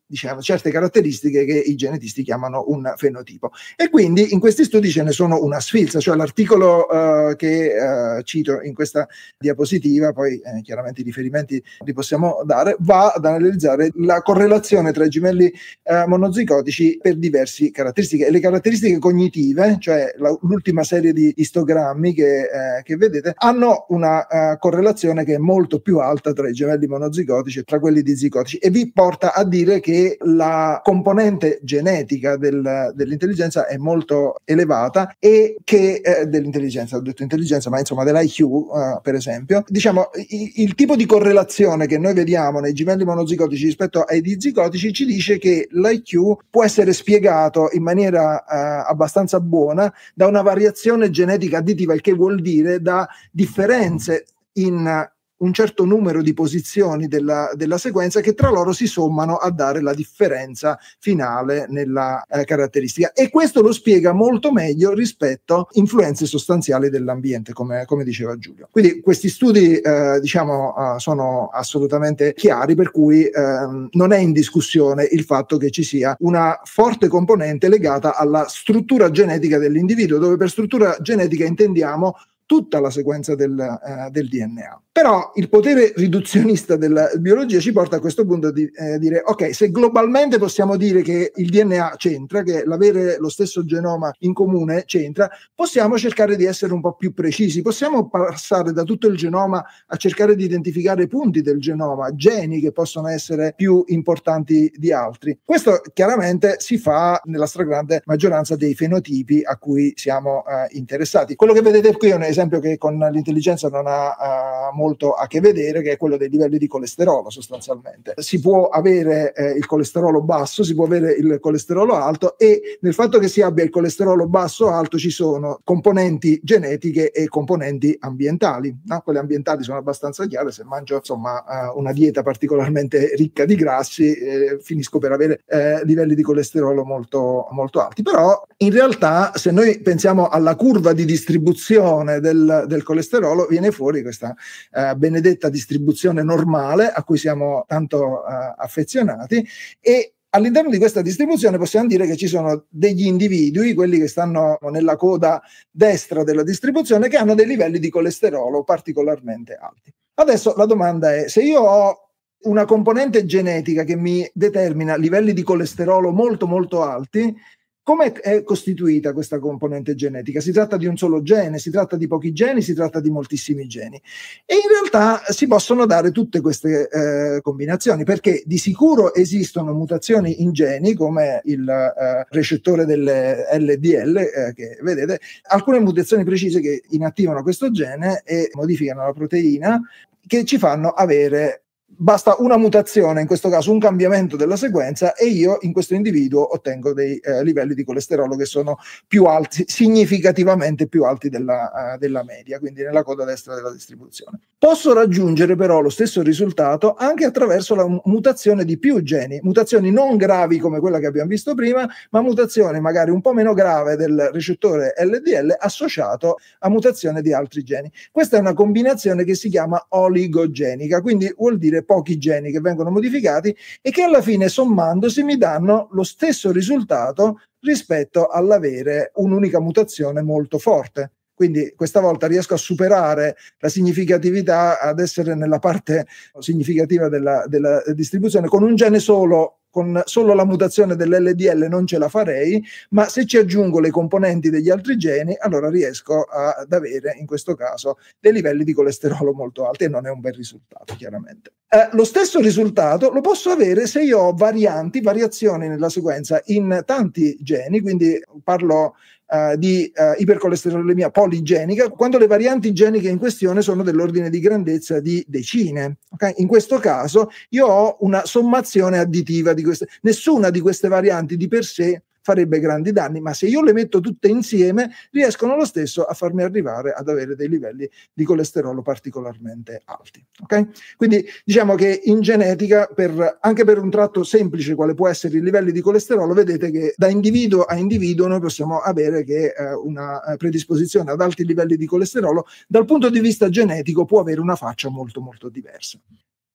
diciamo, certe caratteristiche che i genetisti chiamano un fenotipo. E quindi in questi studi ce ne sono una sfilza, cioè l'articolo uh, che uh, cito in questa diapositiva, poi eh, chiaramente i riferimenti li possiamo dare, va ad analizzare la correlazione tra i gemelli uh, monozigotici per diverse caratteristiche. E le caratteristiche cognitive, cioè la, l'ultima serie di istogrammi che, eh, che vedete, hanno una uh, correlazione che è molto più alta tra i gemelli monozigotici e tra quelli dizigotici, e vi porta a dire che la componente genetica del, dell'intelligenza è molto elevata, e che eh, dell'intelligenza, ho detto intelligenza, ma insomma dell'I Q uh, per esempio, diciamo il, il tipo di correlazione che noi vediamo nei gemelli monozigotici rispetto ai dizigotici ci dice che l'I Q può essere spiegato in maniera uh, abbastanza buona da una variazione genetica additiva, il che vuol dire da differenze in un certo numero di posizioni della, della sequenza che tra loro si sommano a dare la differenza finale nella eh, caratteristica, e questo lo spiega molto meglio rispetto a influenze sostanziali dell'ambiente, come, come diceva Giulio. Quindi questi studi eh, diciamo uh, sono assolutamente chiari, per cui eh, non è in discussione il fatto che ci sia una forte componente legata alla struttura genetica dell'individuo, dove per struttura genetica intendiamo tutta la sequenza del, uh, del D N A. Però il potere riduzionista della biologia ci porta a questo punto di eh, dire ok, se globalmente possiamo dire che il D N A c'entra, che l'avere lo stesso genoma in comune c'entra, possiamo cercare di essere un po' più precisi, possiamo passare da tutto il genoma a cercare di identificare punti del genoma, geni che possono essere più importanti di altri. Questo chiaramente si fa nella stragrande maggioranza dei fenotipi a cui siamo uh, interessati. Quello che vedete qui è un esempio che con l'intelligenza non ha uh, molto a che vedere, che è quello dei livelli di colesterolo. Sostanzialmente si può avere eh, il colesterolo basso, si può avere il colesterolo alto, e nel fatto che si abbia il colesterolo basso o alto ci sono componenti genetiche e componenti ambientali, no? Quelle ambientali sono abbastanza chiare: se mangio insomma uh, una dieta particolarmente ricca di grassi eh, finisco per avere eh, livelli di colesterolo molto, molto alti. Però in realtà, se noi pensiamo alla curva di distribuzione del, del colesterolo, viene fuori questa Uh, benedetta distribuzione normale a cui siamo tanto uh, affezionati, e all'interno di questa distribuzione possiamo dire che ci sono degli individui, quelli che stanno nella coda destra della distribuzione, che hanno dei livelli di colesterolo particolarmente alti. Adesso la domanda è: se io ho una componente genetica che mi determina livelli di colesterolo molto molto alti, come è costituita questa componente genetica? Si tratta di un solo gene, si tratta di pochi geni, si tratta di moltissimi geni. E in realtà si possono dare tutte queste eh, combinazioni, perché di sicuro esistono mutazioni in geni, come il eh, recettore delle L D L, eh, che vedete, alcune mutazioni precise che inattivano questo gene e modificano la proteina, che ci fanno avere... Basta una mutazione, in questo caso un cambiamento della sequenza, e io in questo individuo ottengo dei eh, livelli di colesterolo che sono più alti, significativamente più alti della, uh, della media, quindi nella coda destra della distribuzione. Posso raggiungere però lo stesso risultato anche attraverso la mutazione di più geni, mutazioni non gravi come quella che abbiamo visto prima, ma mutazione magari un po' meno grave del recettore L D L associato a mutazione di altri geni. Questa è una combinazione che si chiama oligogenica, quindi vuol dire pochi geni che vengono modificati e che alla fine, sommandosi, mi danno lo stesso risultato rispetto all'avere un'unica mutazione molto forte. Quindi questa volta riesco a superare la significatività, ad essere nella parte significativa della, della distribuzione. Con un gene solo, con solo la mutazione dell'L D L non ce la farei, ma se ci aggiungo le componenti degli altri geni, allora riesco a, ad avere, in questo caso, dei livelli di colesterolo molto alti, e non è un bel risultato, chiaramente. Eh, lo stesso risultato lo posso avere se io ho varianti, variazioni nella sequenza in tanti geni, quindi parlo Uh, di uh, ipercolesterolemia poligenica, quando le varianti geniche in questione sono dell'ordine di grandezza di decine. Okay? In questo caso io ho una sommazione additiva di queste. Nessuna di queste varianti di per sé farebbe grandi danni, ma se io le metto tutte insieme riescono lo stesso a farmi arrivare ad avere dei livelli di colesterolo particolarmente alti. Okay? Quindi diciamo che in genetica, per, anche per un tratto semplice quale può essere i livelli di colesterolo, vedete che da individuo a individuo noi possiamo avere che eh, una predisposizione ad alti livelli di colesterolo dal punto di vista genetico può avere una faccia molto molto diversa.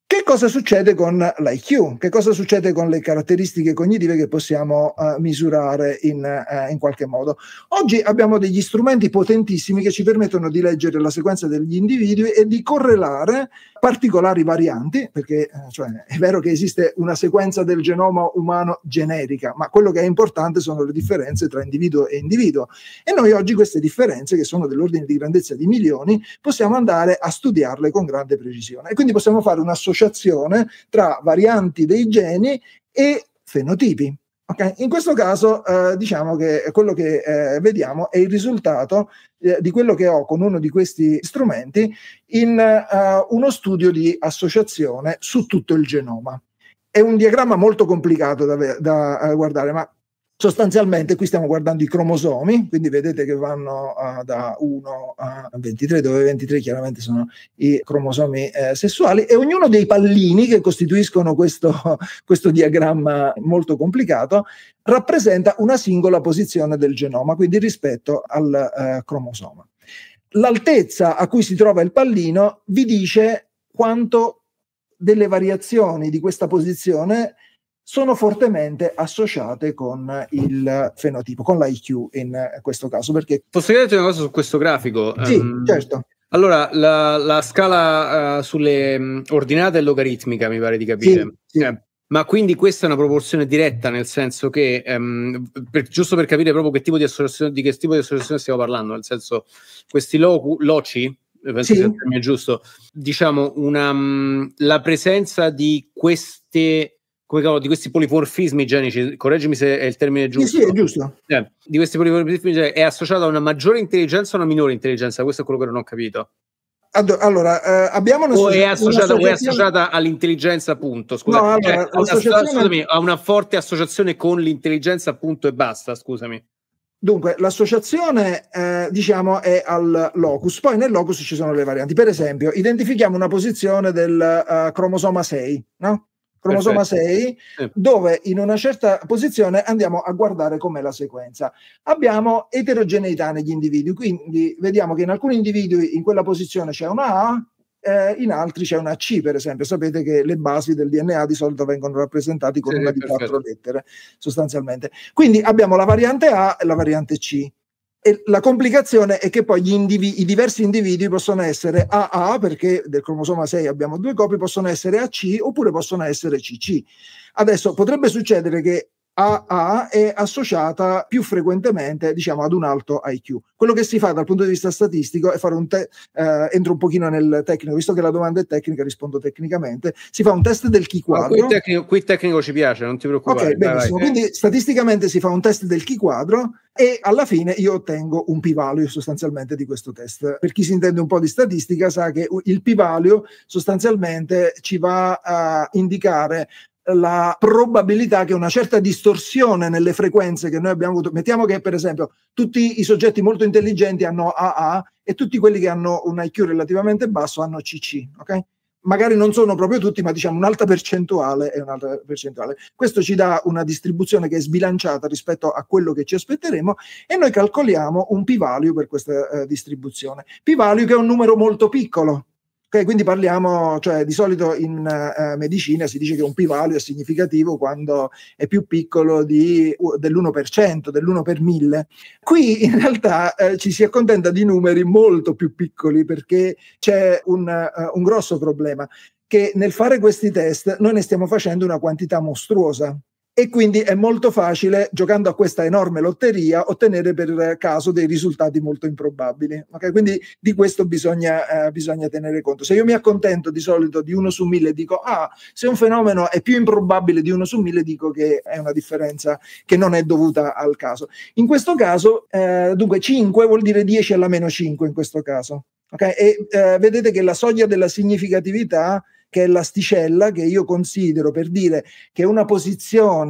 Che cosa succede con l'I Q? Che cosa succede con le caratteristiche cognitive che possiamo uh, misurare in, uh, in qualche modo? Oggi abbiamo degli strumenti potentissimi che ci permettono di leggere la sequenza degli individui e di correlare particolari varianti, perché uh, cioè, è vero che esiste una sequenza del genoma umano generica, ma quello che è importante sono le differenze tra individuo e individuo. E noi oggi queste differenze, che sono dell'ordine di grandezza di milioni, possiamo andare a studiarle con grande precisione. E quindi possiamo fare un'associazione tra varianti dei geni e fenotipi. Okay? In questo caso eh, diciamo che quello che eh, vediamo è il risultato eh, di quello che ho con uno di questi strumenti in uh, uno studio di associazione su tutto il genoma. È un diagramma molto complicato da, da uh, guardare, ma sostanzialmente qui stiamo guardando i cromosomi, quindi vedete che vanno uh, da uno a ventitré, dove ventitré chiaramente sono i cromosomi eh, sessuali, e ognuno dei pallini che costituiscono questo, questo diagramma molto complicato rappresenta una singola posizione del genoma, quindi rispetto al uh, cromosoma. L'altezza a cui si trova il pallino vi dice quanto delle variazioni di questa posizione sono fortemente associate con il fenotipo, con l'I Q in questo caso. Perché... Posso chiederti una cosa su questo grafico? Sì, um, certo. Allora, la, la scala uh, sulle um, ordinate è logaritmica, mi pare di capire. Sì, sì. Eh, ma quindi questa è una proporzione diretta, nel senso che, um, per, giusto per capire proprio che tipo di associazione, di che tipo di associazione stiamo parlando, nel senso, questi locu, loci, penso sì. sia il termine giusto, diciamo, una, um, la presenza di queste... come cavolo, di questi polimorfismi genici, correggimi se è il termine giusto. Sì, sì, è giusto. Eh, di questi polimorfismi genici è associata a una maggiore intelligenza o una minore intelligenza? Questo è quello che non ho capito. Allora, eh, abbiamo una o è associata, una o è associata all'intelligenza, appunto? Scusa, no, allora, cioè, a, una, l'associazione... scusami, ha una forte associazione con l'intelligenza, appunto, e basta, scusami. Dunque, l'associazione eh, diciamo è al locus, poi nel locus ci sono le varianti. Per esempio, identifichiamo una posizione del uh, cromosoma sei, no? Cromosoma sei, sì. Dove in una certa posizione andiamo a guardare com'è la sequenza. Abbiamo eterogeneità negli individui, quindi vediamo che in alcuni individui in quella posizione c'è una A, eh, in altri c'è una C, per esempio. Sapete che le basi del D N A di solito vengono rappresentate con sì, una di perfetto. quattro lettere, sostanzialmente. Quindi abbiamo la variante A e la variante C. E la complicazione è che poi gli indivi- i diversi individui possono essere A A, perché del cromosoma sei abbiamo due copie, possono essere A C oppure possono essere C C. Adesso potrebbe succedere che A A è associata più frequentemente, diciamo, ad un alto I Q. Quello che si fa dal punto di vista statistico è fare un te- eh, entro un pochino nel tecnico, visto che la domanda è tecnica, rispondo tecnicamente. Si fa un test del chi quadro. Ah, qui, tecnico, qui tecnico ci piace, non ti preoccupare. Ok, benissimo. Vai, vai. Quindi statisticamente si fa un test del chi quadro e alla fine io ottengo un p-value sostanzialmente di questo test. Per chi si intende un po' di statistica sa che il p-value sostanzialmente ci va a indicare la probabilità che una certa distorsione nelle frequenze che noi abbiamo avuto, mettiamo che per esempio tutti i soggetti molto intelligenti hanno A A e tutti quelli che hanno un I Q relativamente basso hanno C C, ok? Magari non sono proprio tutti, ma diciamo un'alta percentuale è un'alta percentuale. Questo ci dà una distribuzione che è sbilanciata rispetto a quello che ci aspetteremo e noi calcoliamo un p-value per questa uh, distribuzione. P-value che è un numero molto piccolo. Okay, quindi parliamo, cioè di solito in uh, medicina si dice che un p-value è significativo quando è più piccolo di, uh, dell'uno per cento, dell'uno per mille. Qui in realtà uh, ci si accontenta di numeri molto più piccoli perché c'è un, uh, un grosso problema, che nel fare questi test noi ne stiamo facendo una quantità mostruosa. E quindi è molto facile, giocando a questa enorme lotteria, ottenere per caso dei risultati molto improbabili. Okay? Quindi di questo bisogna, eh, bisogna tenere conto. Se io mi accontento di solito di uno su mille, dico, ah, se un fenomeno è più improbabile di uno su mille, dico che è una differenza che non è dovuta al caso. In questo caso, eh, dunque, cinque vuol dire dieci alla meno cinque in questo caso. Okay? E eh, vedete che la soglia della significatività, che è l'asticella che io considero per dire che una posizione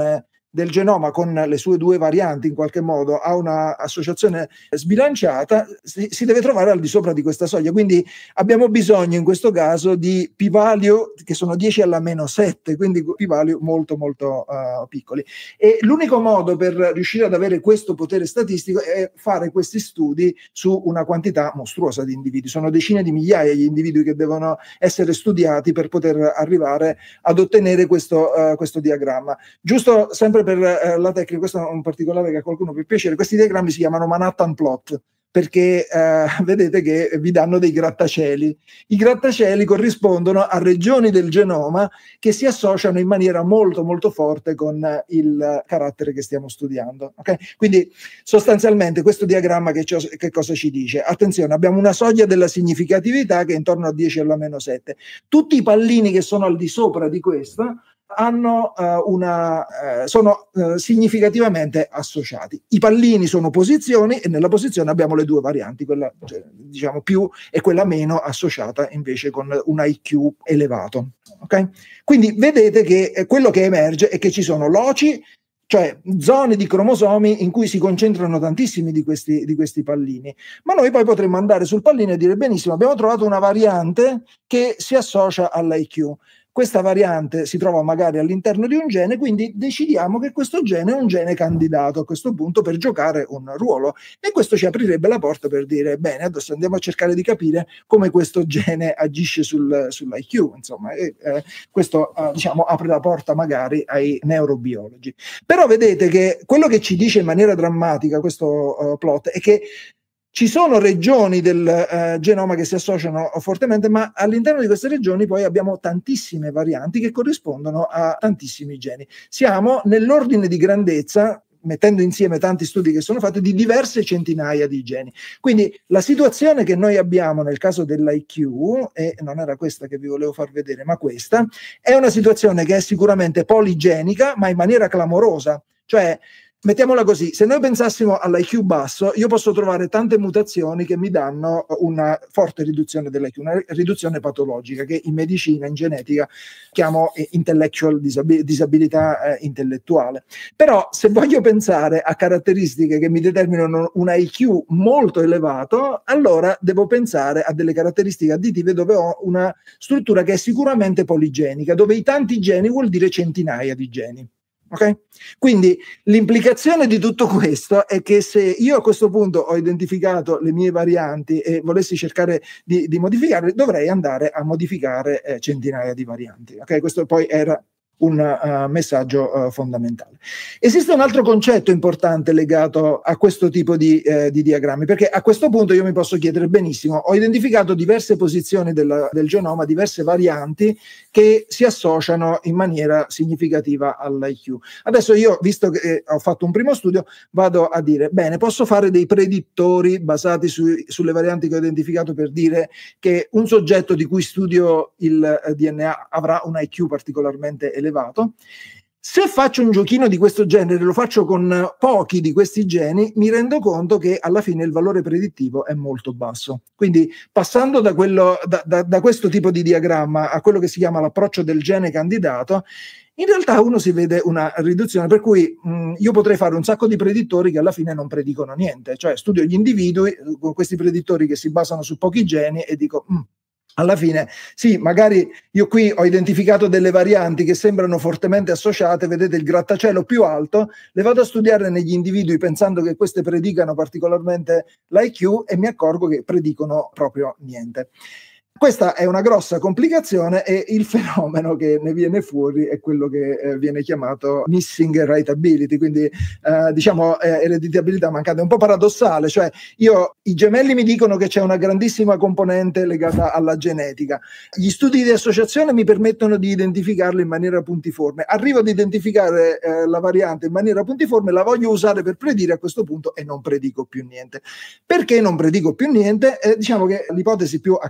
del genoma con le sue due varianti in qualche modo ha una associazione sbilanciata, si, si deve trovare al di sopra di questa soglia. Quindi abbiamo bisogno in questo caso di p-value che sono dieci alla meno sette, quindi p-value molto molto uh, piccoli. E l'unico modo per riuscire ad avere questo potere statistico è fare questi studi su una quantità mostruosa di individui. Sono decine di migliaia gli individui che devono essere studiati per poter arrivare ad ottenere questo, uh, questo diagramma. Giusto sempre per uh, la tecnica, questo è un particolare che a qualcuno può piacere, questi diagrammi si chiamano Manhattan plot, perché uh, vedete che vi danno dei grattacieli. I grattacieli corrispondono a regioni del genoma che si associano in maniera molto molto forte con uh, il carattere che stiamo studiando. Okay? Quindi sostanzialmente questo diagramma che, che cosa ci dice? Attenzione, abbiamo una soglia della significatività che è intorno a dieci alla meno sette. Tutti i pallini che sono al di sopra di questa hanno uh, una uh, sono uh, significativamente associati. I pallini sono posizioni e nella posizione abbiamo le due varianti, quella cioè, diciamo più e quella meno associata invece con un I Q elevato. Okay? Quindi vedete che eh, quello che emerge è che ci sono loci, cioè zone di cromosomi in cui si concentrano tantissimi di questi, di questi pallini, ma noi poi potremmo andare sul pallino e dire benissimo, abbiamo trovato una variante che si associa all'I Q. Questa variante si trova magari all'interno di un gene, quindi decidiamo che questo gene è un gene candidato a questo punto per giocare un ruolo, e questo ci aprirebbe la porta per dire bene, adesso andiamo a cercare di capire come questo gene agisce sul, sull'I Q, insomma, e, eh, questo eh, diciamo apre la porta magari ai neurobiologi. Però vedete che quello che ci dice in maniera drammatica questo uh, plot è che ci sono regioni del uh, genoma che si associano fortemente, ma all'interno di queste regioni poi abbiamo tantissime varianti che corrispondono a tantissimi geni. Siamo nell'ordine di grandezza, mettendo insieme tanti studi che sono fatti, di diverse centinaia di geni. Quindi la situazione che noi abbiamo nel caso dell'I Q, e non era questa che vi volevo far vedere, ma questa, è una situazione che è sicuramente poligenica, ma in maniera clamorosa. Cioè, mettiamola così, se noi pensassimo all'I Q basso, io posso trovare tante mutazioni che mi danno una forte riduzione dell'I Q, una riduzione patologica che in medicina, in genetica, chiamo intellectual disab- disabilità eh, intellettuale. Però se voglio pensare a caratteristiche che mi determinano un I Q molto elevato, allora devo pensare a delle caratteristiche additive dove ho una struttura che è sicuramente poligenica, dove i tanti geni vuol dire centinaia di geni. Okay? Quindi l'implicazione di tutto questo è che se io a questo punto ho identificato le mie varianti e volessi cercare di, di modificarle, dovrei andare a modificare eh, centinaia di varianti. Okay? Questo poi era un uh, messaggio uh, fondamentale. Esiste un altro concetto importante legato a questo tipo di, eh, di diagrammi, perché a questo punto io mi posso chiedere benissimo, ho identificato diverse posizioni della, del genoma, diverse varianti che si associano in maniera significativa all'I Q. Adesso io, visto che eh, ho fatto un primo studio, vado a dire, bene, posso fare dei predittori basati su, sulle varianti che ho identificato per dire che un soggetto di cui studio il eh, D N A avrà un I Q particolarmente elevato. Elevato. Se faccio un giochino di questo genere, lo faccio con pochi di questi geni, mi rendo conto che alla fine il valore predittivo è molto basso. Quindi passando da, quello, da, da, da questo tipo di diagramma a quello che si chiama l'approccio del gene candidato, in realtà uno si vede una riduzione, per cui mh, io potrei fare un sacco di predittori che alla fine non predicono niente, cioè studio gli individui con questi predittori che si basano su pochi geni e dico mh, alla fine, sì, magari io qui ho identificato delle varianti che sembrano fortemente associate, vedete il grattacielo più alto, le vado a studiare negli individui pensando che queste predicano particolarmente l'I Q e mi accorgo che predicono proprio niente. Questa è una grossa complicazione e il fenomeno che ne viene fuori è quello che eh, viene chiamato missing heritability, quindi eh, diciamo eh, ereditabilità mancata. È un po' paradossale, cioè io, i gemelli mi dicono che c'è una grandissima componente legata alla genetica, gli studi di associazione mi permettono di identificarla in maniera puntiforme, arrivo ad identificare eh, la variante in maniera puntiforme, la voglio usare per predire a questo punto e non predico più niente. Perché non predico più niente? Eh, diciamo che l'ipotesi più accreditata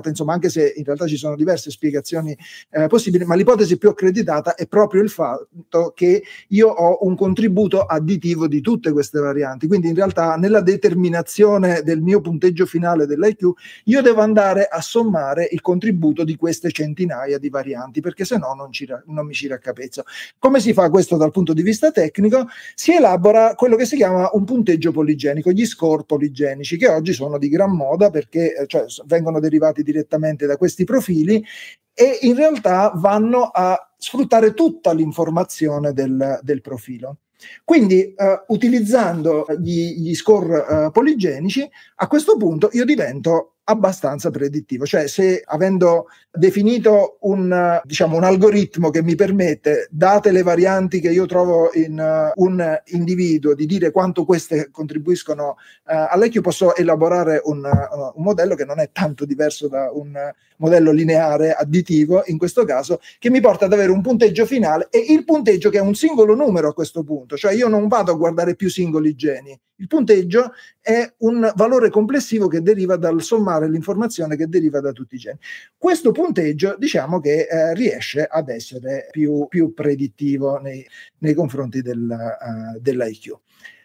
accreditata, insomma, anche se in realtà ci sono diverse spiegazioni eh, possibili, ma l'ipotesi più accreditata è proprio il fatto che io ho un contributo additivo di tutte queste varianti. Quindi in realtà nella determinazione del mio punteggio finale dell'I Q io devo andare a sommare il contributo di queste centinaia di varianti, perché se no non, ci, non mi ci raccapezzo. Come si fa questo dal punto di vista tecnico? Si elabora quello che si chiama un punteggio poligenico, gli score poligenici, che oggi sono di gran moda perché cioè, vengono derivati direttamente da questi profili e in realtà vanno a sfruttare tutta l'informazione del, del profilo. Quindi eh, utilizzando gli, gli score eh, poligenici, a questo punto io divento abbastanza predittivo, cioè se avendo definito un, diciamo, un algoritmo che mi permette, date le varianti che io trovo in uh, un individuo, di dire quanto queste contribuiscono uh, all'I Q, posso elaborare un, uh, un modello che non è tanto diverso da un uh, modello lineare additivo, in questo caso, che mi porta ad avere un punteggio finale e il punteggio che è un singolo numero a questo punto, cioè io non vado a guardare più singoli geni. Il punteggio è un valore complessivo che deriva dal sommare l'informazione che deriva da tutti i geni. Questo punteggio diciamo che eh, riesce ad essere più, più predittivo nei, nei confronti del, uh, dell'I Q.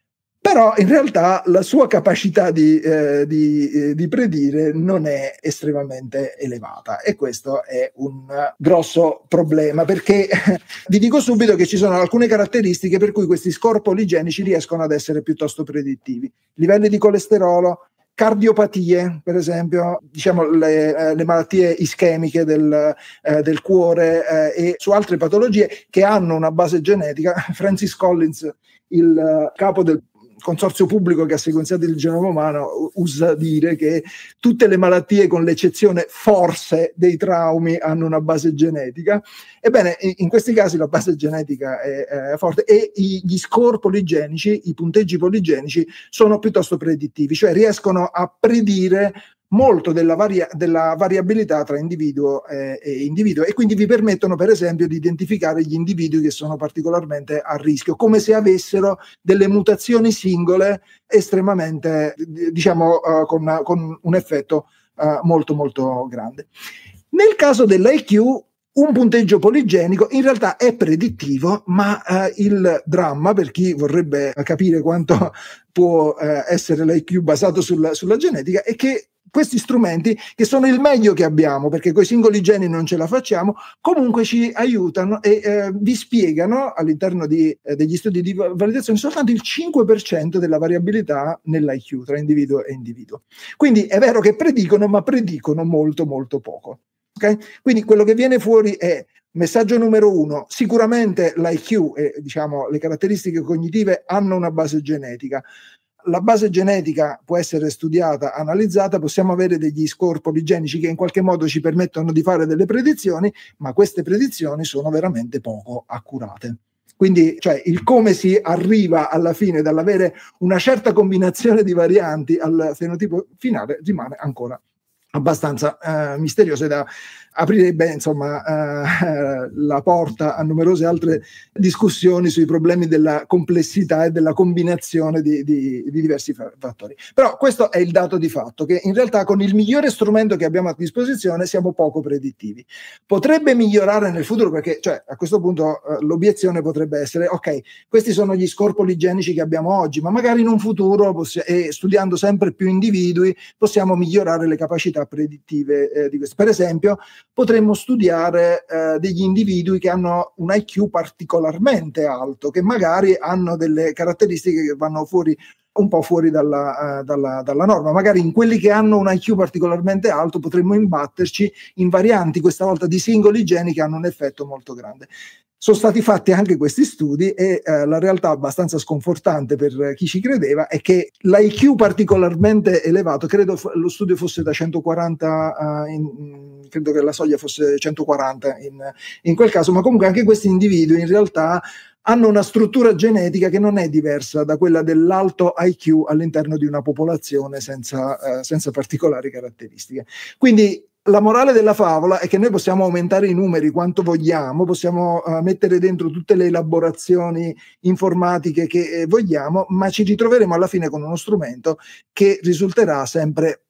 Però in realtà la sua capacità di, eh, di, eh, di predire non è estremamente elevata e questo è un uh, grosso problema, perché vi dico subito che ci sono alcune caratteristiche per cui questi score poligenici riescono ad essere piuttosto predittivi. Livelli di colesterolo, cardiopatie, per esempio, diciamo le, eh, le malattie ischemiche del, eh, del cuore eh, e su altre patologie che hanno una base genetica. Francis Collins, il uh, capo del consorzio pubblico che ha sequenziato il genoma umano, usa dire che tutte le malattie, con l'eccezione forse dei traumi, hanno una base genetica. Ebbene, in questi casi la base genetica è, è forte e gli score poligenici, i punteggi poligenici, sono piuttosto predittivi, cioè riescono a predire molto della, varia, della variabilità tra individuo e, e individuo e quindi vi permettono per esempio di identificare gli individui che sono particolarmente a rischio, come se avessero delle mutazioni singole estremamente, diciamo, uh, con, con un effetto uh, molto molto grande. Nel caso dell'I Q un punteggio poligenico in realtà è predittivo, ma uh, il dramma, per chi vorrebbe capire quanto può uh, essere l'I Q basato sulla, sulla genetica, è che questi strumenti, che sono il meglio che abbiamo, perché con i singoli geni non ce la facciamo, comunque ci aiutano e eh, vi spiegano all'interno di, eh, degli studi di validazione soltanto il cinque per cento della variabilità nell'I Q tra individuo e individuo. Quindi è vero che predicono, ma predicono molto molto poco. Okay? Quindi quello che viene fuori è: messaggio numero uno, sicuramente l'I Q e diciamo le caratteristiche cognitive hanno una base genetica. La base genetica può essere studiata, analizzata, possiamo avere degli score poligenici che in qualche modo ci permettono di fare delle predizioni, ma queste predizioni sono veramente poco accurate. Quindi, cioè, il come si arriva alla fine dall'avere una certa combinazione di varianti al fenotipo finale rimane ancora abbastanza eh, misterioso, e da aprirebbe insomma eh, la porta a numerose altre discussioni sui problemi della complessità e della combinazione di, di, di diversi fattori. Però questo è il dato di fatto, che in realtà con il migliore strumento che abbiamo a disposizione siamo poco predittivi. Potrebbe migliorare nel futuro, perché cioè, a questo punto eh, l'obiezione potrebbe essere: ok, questi sono gli score poligenici che abbiamo oggi, ma magari in un futuro possi- e studiando sempre più individui possiamo migliorare le capacità predittive eh, di questo. Per esempio potremmo studiare eh, degli individui che hanno un I Q particolarmente alto, che magari hanno delle caratteristiche che vanno fuori un po' fuori dalla, uh, dalla, dalla norma. Magari in quelli che hanno un I Q particolarmente alto potremmo imbatterci in varianti, questa volta di singoli geni, che hanno un effetto molto grande. Sono stati fatti anche questi studi e eh, la realtà abbastanza sconfortante per chi ci credeva è che l'I Q particolarmente elevato, credo f- lo studio fosse da centoquaranta, uh, in, credo che la soglia fosse centoquaranta in, in quel caso, ma comunque anche questi individui in realtà hanno una struttura genetica che non è diversa da quella dell'alto I Q all'interno di una popolazione senza, uh, senza particolari caratteristiche. Quindi la morale della favola è che noi possiamo aumentare i numeri quanto vogliamo, possiamo uh, mettere dentro tutte le elaborazioni informatiche che eh, vogliamo, ma ci ritroveremo alla fine con uno strumento che risulterà sempre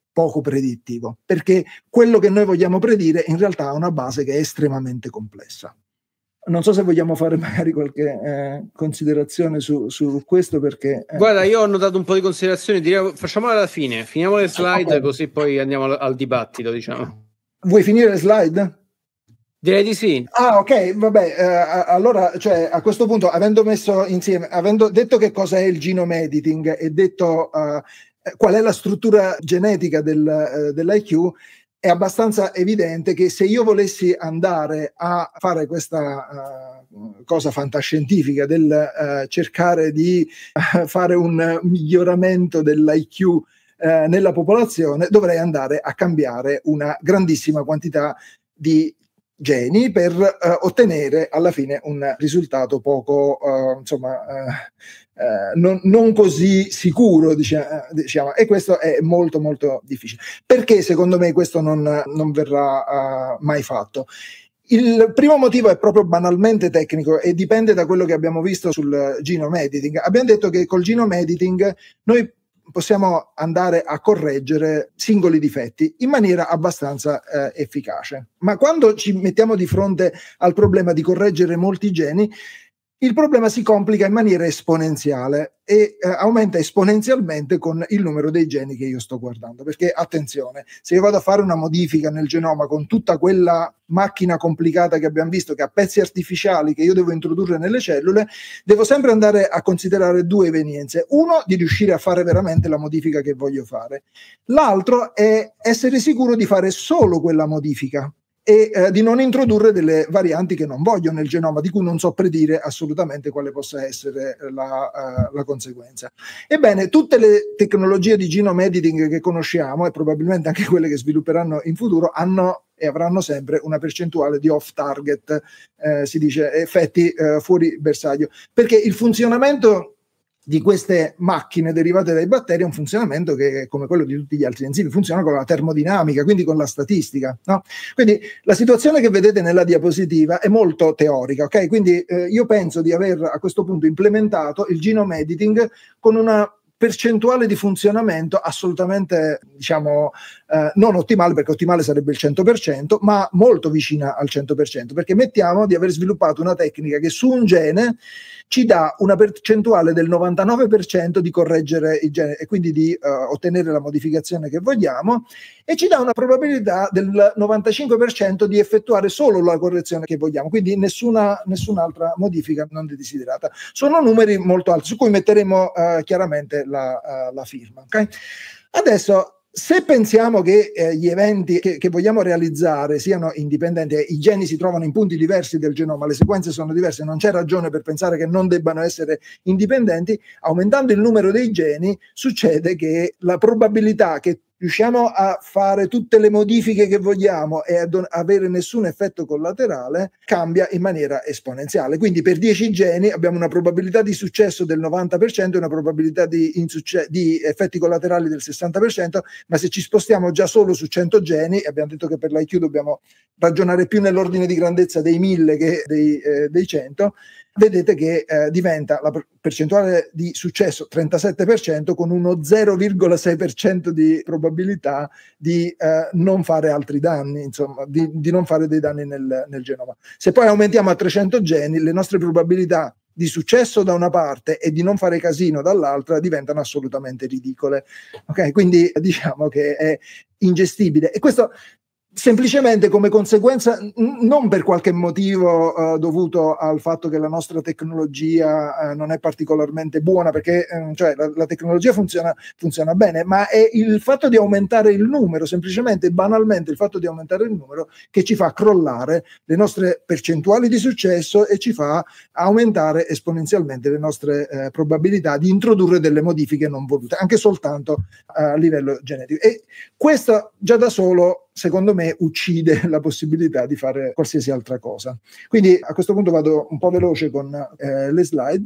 poco predittivo, perché quello che noi vogliamo predire in realtà ha una base che è estremamente complessa. Non so se vogliamo fare magari qualche eh, considerazione su, su questo, perché... Eh, Guarda, io ho notato un po' di considerazioni, direi, facciamola alla fine, finiamo le slide, okay, così poi andiamo al, al dibattito, diciamo. Vuoi finire le slide? Direi di sì. Ah, ok, vabbè, eh, allora, cioè, a questo punto, avendo messo insieme, avendo detto che cosa è il genome editing e detto uh, qual è la struttura genetica del, uh, dell'I Q, è abbastanza evidente che se io volessi andare a fare questa uh, cosa fantascientifica del uh, cercare di uh, fare un miglioramento dell'I Q uh, nella popolazione, dovrei andare a cambiare una grandissima quantità di geni per uh, ottenere alla fine un risultato poco, uh, insomma, uh, uh, non, non così sicuro, diciamo, diciamo, e questo è molto molto difficile. Perché secondo me questo non, non verrà uh, mai fatto? Il primo motivo è proprio banalmente tecnico e dipende da quello che abbiamo visto sul genome editing. Abbiamo detto che col genome editing noi possiamo andare a correggere singoli difetti in maniera abbastanza eh, efficace. Ma quando ci mettiamo di fronte al problema di correggere molti geni, il problema si complica in maniera esponenziale e eh, aumenta esponenzialmente con il numero dei geni che io sto guardando. Perché, attenzione, se io vado a fare una modifica nel genoma con tutta quella macchina complicata che abbiamo visto, che ha pezzi artificiali che io devo introdurre nelle cellule, devo sempre andare a considerare due evenienze. Uno, di riuscire a fare veramente la modifica che voglio fare. L'altro è essere sicuro di fare solo quella modifica e eh, di non introdurre delle varianti che non voglio nel genoma, di cui non so predire assolutamente quale possa essere la, uh, la conseguenza. Ebbene, tutte le tecnologie di genome editing che conosciamo, e probabilmente anche quelle che svilupperanno in futuro, hanno e avranno sempre una percentuale di off-target, eh, si dice, effetti eh, fuori bersaglio, perché il funzionamento di queste macchine derivate dai batteri è un funzionamento che, come quello di tutti gli altri enzimi, funziona con la termodinamica, quindi con la statistica, no? Quindi la situazione che vedete nella diapositiva è molto teorica, ok? Quindi eh, io penso di aver a questo punto implementato il genome editing con una percentuale di funzionamento assolutamente, diciamo, eh, non ottimale, perché ottimale sarebbe il cento per cento, ma molto vicina al cento per cento, perché mettiamo di aver sviluppato una tecnica che su un gene ci dà una percentuale del novantanove per cento di correggere il gene e quindi di uh, ottenere la modificazione che vogliamo, e ci dà una probabilità del novantacinque per cento di effettuare solo la correzione che vogliamo, quindi nessuna, nessun'altra modifica non desiderata. Sono numeri molto alti su cui metteremo uh, chiaramente la, uh, la firma. Okay? Adesso, se pensiamo che eh, gli eventi che, che vogliamo realizzare siano indipendenti, i geni si trovano in punti diversi del genoma, le sequenze sono diverse, non c'è ragione per pensare che non debbano essere indipendenti, aumentando il numero dei geni succede che la probabilità che riusciamo a fare tutte le modifiche che vogliamo e ad avere nessun effetto collaterale cambia in maniera esponenziale. Quindi per dieci geni abbiamo una probabilità di successo del novanta per cento e una probabilità di, insucce- di effetti collaterali del sessanta per cento, ma se ci spostiamo già solo su cento geni, e abbiamo detto che per l'I Q dobbiamo ragionare più nell'ordine di grandezza dei mille che dei, eh, dei cento, vedete che eh, diventa la percentuale di successo trentasette per cento con uno zero virgola sei per cento di probabilità di eh, non fare altri danni, insomma, di, di non fare dei danni nel, nel genoma. Se poi aumentiamo a trecento geni, le nostre probabilità di successo da una parte e di non fare casino dall'altra diventano assolutamente ridicole. Okay? Quindi diciamo che è ingestibile. E questo semplicemente come conseguenza, non per qualche motivo uh, dovuto al fatto che la nostra tecnologia uh, non è particolarmente buona, perché um, cioè, la, la tecnologia funziona, funziona bene, ma è il fatto di aumentare il numero, semplicemente banalmente il fatto di aumentare il numero, che ci fa crollare le nostre percentuali di successo e ci fa aumentare esponenzialmente le nostre uh, probabilità di introdurre delle modifiche non volute, anche soltanto uh, a livello genetico. E questo già da solo, secondo me, uccide la possibilità di fare qualsiasi altra cosa. Quindi a questo punto vado un po' veloce con eh, le slide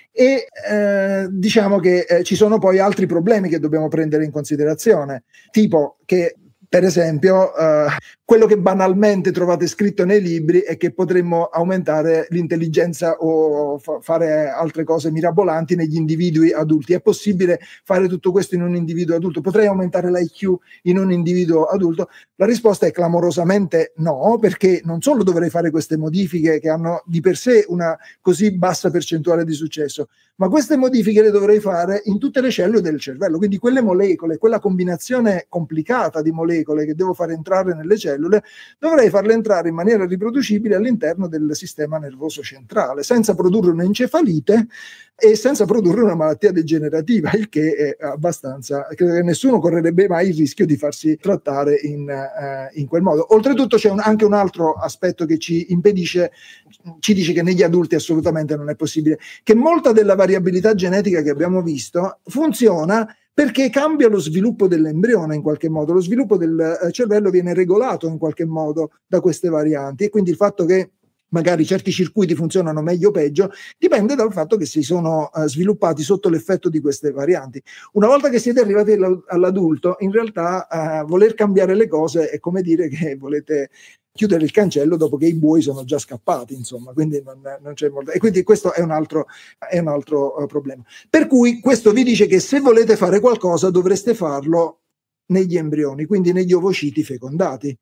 e eh, diciamo che eh, ci sono poi altri problemi che dobbiamo prendere in considerazione, tipo che per esempio eh, quello che banalmente trovate scritto nei libri è che potremmo aumentare l'intelligenza o fa- fare altre cose mirabolanti negli individui adulti. È possibile fare tutto questo in un individuo adulto? Potrei aumentare l'I Q in un individuo adulto? La risposta è clamorosamente no, perché non solo dovrei fare queste modifiche che hanno di per sé una così bassa percentuale di successo, ma queste modifiche le dovrei fare in tutte le cellule del cervello, quindi quelle molecole, quella combinazione complicata di molecole che devo fare entrare nelle cellule, dovrei farle entrare in maniera riproducibile all'interno del sistema nervoso centrale, senza produrre un'encefalite e senza produrre una malattia degenerativa, il che è abbastanza, credo che nessuno correrebbe mai il rischio di farsi trattare in, uh, in quel modo. Oltretutto c'è un, anche un altro aspetto che ci impedisce, ci dice che negli adulti assolutamente non è possibile, che molta della variabilità genetica che abbiamo visto funziona perché cambia lo sviluppo dell'embrione in qualche modo, lo sviluppo del cervello viene regolato in qualche modo da queste varianti, e quindi il fatto che magari certi circuiti funzionano meglio o peggio dipende dal fatto che si sono uh, sviluppati sotto l'effetto di queste varianti. Una volta che siete arrivati all'adulto, in realtà uh, voler cambiare le cose è come dire che volete chiudere il cancello dopo che i buoi sono già scappati, insomma, quindi non, non c'è molto. E quindi questo è un altro, è un altro uh, problema. Per cui questo vi dice che se volete fare qualcosa dovreste farlo negli embrioni, quindi negli ovociti fecondati.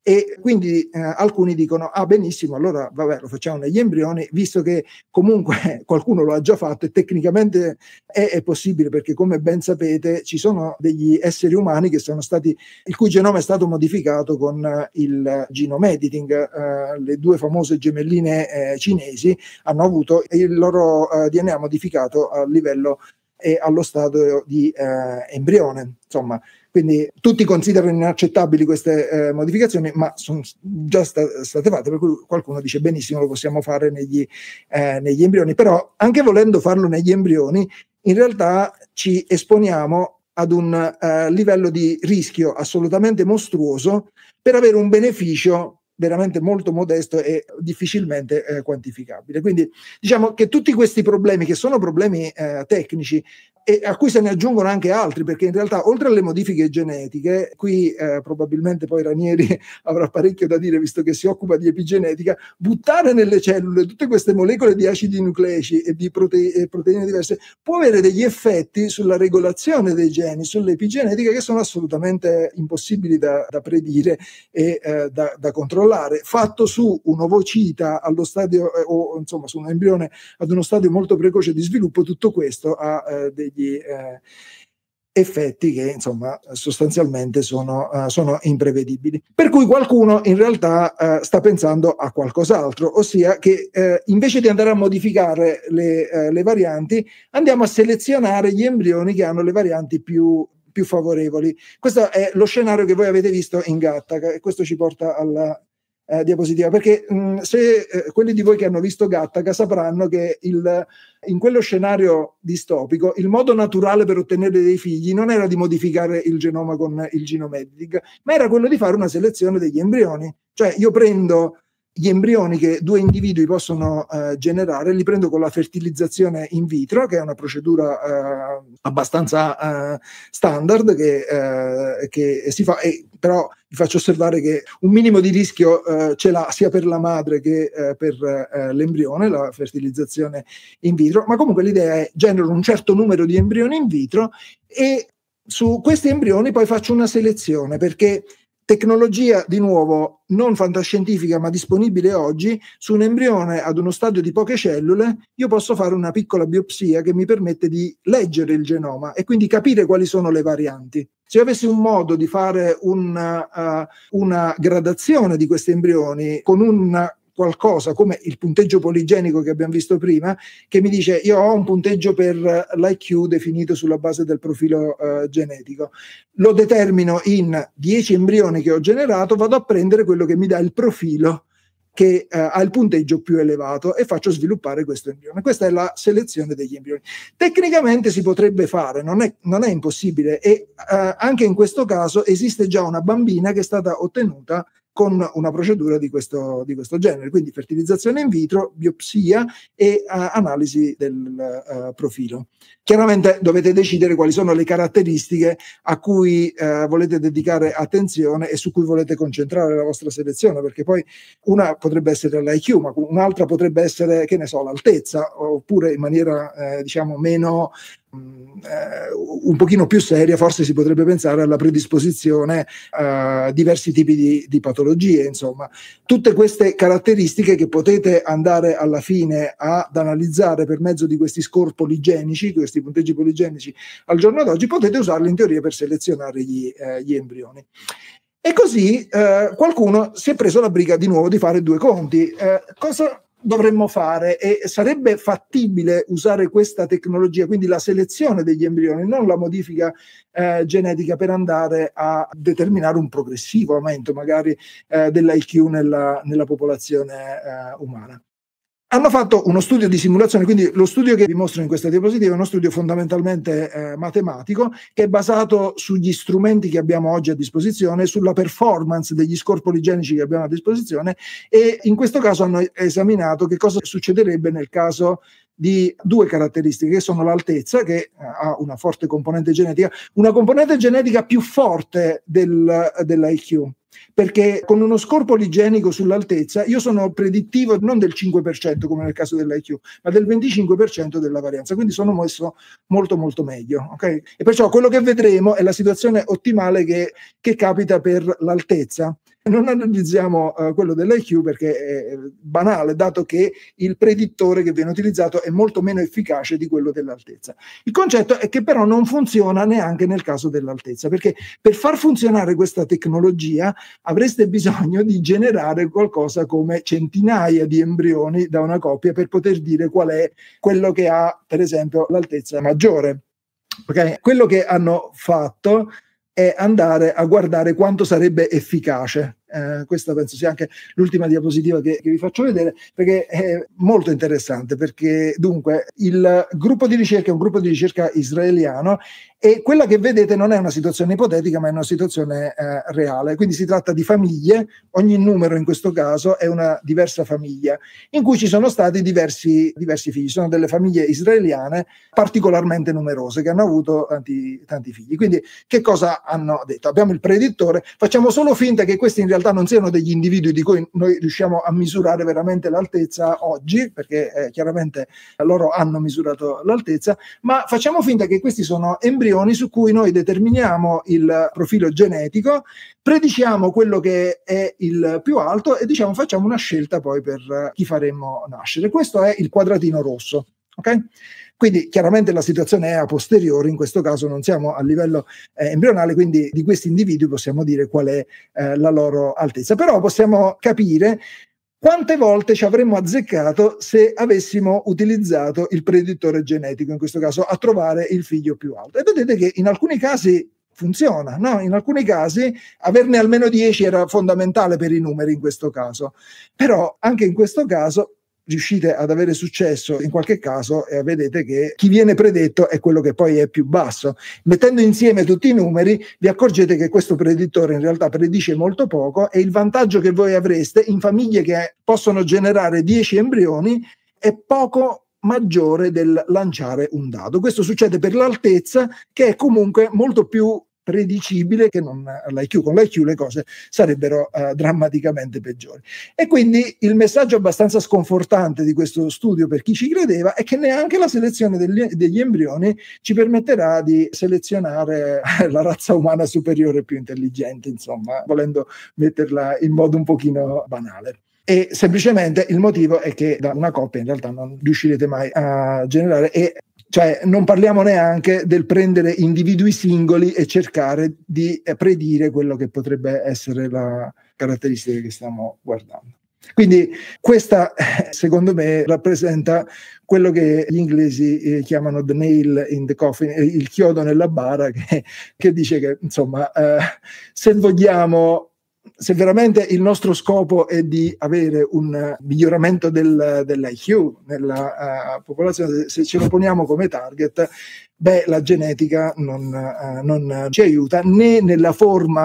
E quindi eh, alcuni dicono, ah benissimo, allora vabbè, lo facciamo negli embrioni, visto che comunque qualcuno lo ha già fatto e tecnicamente è, è possibile, perché come ben sapete ci sono degli esseri umani che sono stati, il cui genoma è stato modificato con uh, il genome editing. Uh, le due famose gemelline eh, cinesi hanno avuto il loro uh, D N A modificato a livello e allo stadio di uh, embrione, insomma. Quindi tutti considerano inaccettabili queste eh, modificazioni, ma sono già sta- state fatte, per cui qualcuno dice benissimo, lo possiamo fare negli, eh, negli embrioni. Però anche volendo farlo negli embrioni, in realtà ci esponiamo ad un eh, livello di rischio assolutamente mostruoso per avere un beneficio veramente molto modesto e difficilmente eh, quantificabile. Quindi diciamo che tutti questi problemi, che sono problemi eh, tecnici, e a cui se ne aggiungono anche altri, perché in realtà oltre alle modifiche genetiche, qui eh, probabilmente poi Ranieri avrà parecchio da dire visto che si occupa di epigenetica, buttare nelle cellule tutte queste molecole di acidi nucleici e di prote- e proteine diverse può avere degli effetti sulla regolazione dei geni, sull'epigenetica, che sono assolutamente impossibili da, da predire e eh, da, da controllare. Fatto su un ovocita allo stadio eh, o insomma su un embrione ad uno stadio molto precoce di sviluppo, tutto questo ha eh, degli Eh, effetti che insomma sostanzialmente sono, uh, sono imprevedibili. Per cui qualcuno in realtà uh, sta pensando a qualcos'altro, ossia che uh, invece di andare a modificare le, uh, le varianti, andiamo a selezionare gli embrioni che hanno le varianti più, più favorevoli. Questo è lo scenario che voi avete visto in Gattaca, e questo ci porta alla Eh, diapositiva, perché mh, se eh, quelli di voi che hanno visto Gattaca sapranno che il, in quello scenario distopico il modo naturale per ottenere dei figli non era di modificare il genoma con il genome editing, ma era quello di fare una selezione degli embrioni. Cioè io prendo gli embrioni che due individui possono eh, generare, li prendo con la fertilizzazione in vitro, che è una procedura eh, abbastanza eh, standard che, eh, che si fa, e però vi faccio osservare che un minimo di rischio eh, ce l'ha sia per la madre che eh, per eh, l'embrione, la fertilizzazione in vitro, ma comunque l'idea è genero un certo numero di embrioni in vitro e su questi embrioni poi faccio una selezione, perché tecnologia di nuovo non fantascientifica ma disponibile oggi, su un embrione ad uno stadio di poche cellule io posso fare una piccola biopsia che mi permette di leggere il genoma e quindi capire quali sono le varianti. Se io avessi un modo di fare una, uh, una gradazione di questi embrioni con un qualcosa come il punteggio poligenico che abbiamo visto prima, che mi dice io ho un punteggio per l'I Q definito sulla base del profilo uh, genetico, lo determino in dieci embrioni che ho generato, vado a prendere quello che mi dà il profilo che uh, ha il punteggio più elevato e faccio sviluppare questo embrione. Questa è la selezione degli embrioni. Tecnicamente si potrebbe fare, non è, non è impossibile, e uh, anche in questo caso esiste già una bambina che è stata ottenuta con una procedura di questo, di questo genere, quindi fertilizzazione in vitro, biopsia e uh, analisi del uh, profilo. Chiaramente dovete decidere quali sono le caratteristiche a cui uh, volete dedicare attenzione e su cui volete concentrare la vostra selezione, perché poi una potrebbe essere l'I Q, ma un'altra potrebbe essere, che ne so, l'altezza, oppure in maniera eh, diciamo meno Eh, un pochino più seria forse si potrebbe pensare alla predisposizione a diversi tipi di, di patologie. Insomma, tutte queste caratteristiche che potete andare alla fine ad analizzare per mezzo di questi score poligenici, questi punteggi poligenici al giorno d'oggi, potete usarli in teoria per selezionare gli, eh, gli embrioni. E così eh, qualcuno si è preso la briga di nuovo di fare due conti. Eh, cosa dovremmo fare? E sarebbe fattibile usare questa tecnologia, quindi la selezione degli embrioni, non la modifica eh, genetica, per andare a determinare un progressivo aumento magari eh, dell'I Q nella, nella popolazione eh, umana. Hanno fatto uno studio di simulazione, quindi lo studio che vi mostro in questa diapositiva è uno studio fondamentalmente eh, matematico, che è basato sugli strumenti che abbiamo oggi a disposizione, sulla performance degli score poligenici che abbiamo a disposizione, e in questo caso hanno esaminato che cosa succederebbe nel caso di due caratteristiche, che sono l'altezza, che ha una forte componente genetica, una componente genetica più forte del, dell'I Q, perché con uno score poligenico sull'altezza io sono predittivo non del cinque per cento come nel caso dell'I Q, ma del venticinque per cento della varianza, quindi sono messo molto molto meglio, okay? E perciò quello che vedremo è la situazione ottimale che, che capita per l'altezza. Non analizziamo uh, quello dell'I Q perché è banale, dato che il predittore che viene utilizzato è molto meno efficace di quello dell'altezza. Il concetto è che però non funziona neanche nel caso dell'altezza, perché per far funzionare questa tecnologia avreste bisogno di generare qualcosa come centinaia di embrioni da una coppia per poter dire qual è quello che ha, per esempio, l'altezza maggiore. Okay? Quello che hanno fatto è andare a guardare quanto sarebbe efficace. Eh, questa penso sia anche l'ultima diapositiva che, che vi faccio vedere, perché è molto interessante, perché dunque il gruppo di ricerca è un gruppo di ricerca israeliano, e quella che vedete non è una situazione ipotetica, ma è una situazione eh, reale. Quindi si tratta di famiglie, ogni numero in questo caso è una diversa famiglia, in cui ci sono stati diversi, diversi figli. Sono delle famiglie israeliane particolarmente numerose, che hanno avuto tanti, tanti figli. Quindi che cosa hanno detto? Abbiamo il predittore, facciamo solo finta che questi in realtà non siano degli individui di cui noi riusciamo a misurare veramente l'altezza oggi, perché eh, chiaramente loro hanno misurato l'altezza, ma facciamo finta che questi sono embrioni su cui noi determiniamo il profilo genetico, prediciamo quello che è il più alto e diciamo facciamo una scelta poi per chi faremmo nascere. Questo è il quadratino rosso, ok? Quindi chiaramente la situazione è a posteriori, in questo caso non siamo a livello eh, embrionale, quindi di questi individui possiamo dire qual è eh, la loro altezza, però possiamo capire quante volte ci avremmo azzeccato se avessimo utilizzato il predittore genetico, in questo caso a trovare il figlio più alto. E vedete che in alcuni casi funziona, no? In alcuni casi averne almeno dieci era fondamentale per i numeri in questo caso, però anche in questo caso riuscite ad avere successo in qualche caso e vedete che chi viene predetto è quello che poi è più basso. Mettendo insieme tutti i numeri vi accorgete che questo predittore in realtà predice molto poco, e il vantaggio che voi avreste in famiglie che possono generare dieci embrioni è poco maggiore del lanciare un dado. Questo succede per l'altezza, che è comunque molto più predicibile che non l'I Q. Con l'I Q le cose sarebbero uh, drammaticamente peggiori. E quindi il messaggio abbastanza sconfortante di questo studio per chi ci credeva è che neanche la selezione degli, degli embrioni ci permetterà di selezionare la razza umana superiore più intelligente, insomma, volendo metterla in modo un pochino banale. E semplicemente il motivo è che da una coppia in realtà non riuscirete mai a generare, e cioè non parliamo neanche del prendere individui singoli e cercare di predire quello che potrebbe essere la caratteristica che stiamo guardando. Quindi questa, secondo me, rappresenta quello che gli inglesi eh, chiamano the nail in the coffin, il chiodo nella bara, che, che dice che, insomma, eh, se vogliamo, se veramente il nostro scopo è di avere un miglioramento del, dell'I Q nella uh, popolazione, se ce lo poniamo come target, beh, la genetica non, uh, non ci aiuta né nella forma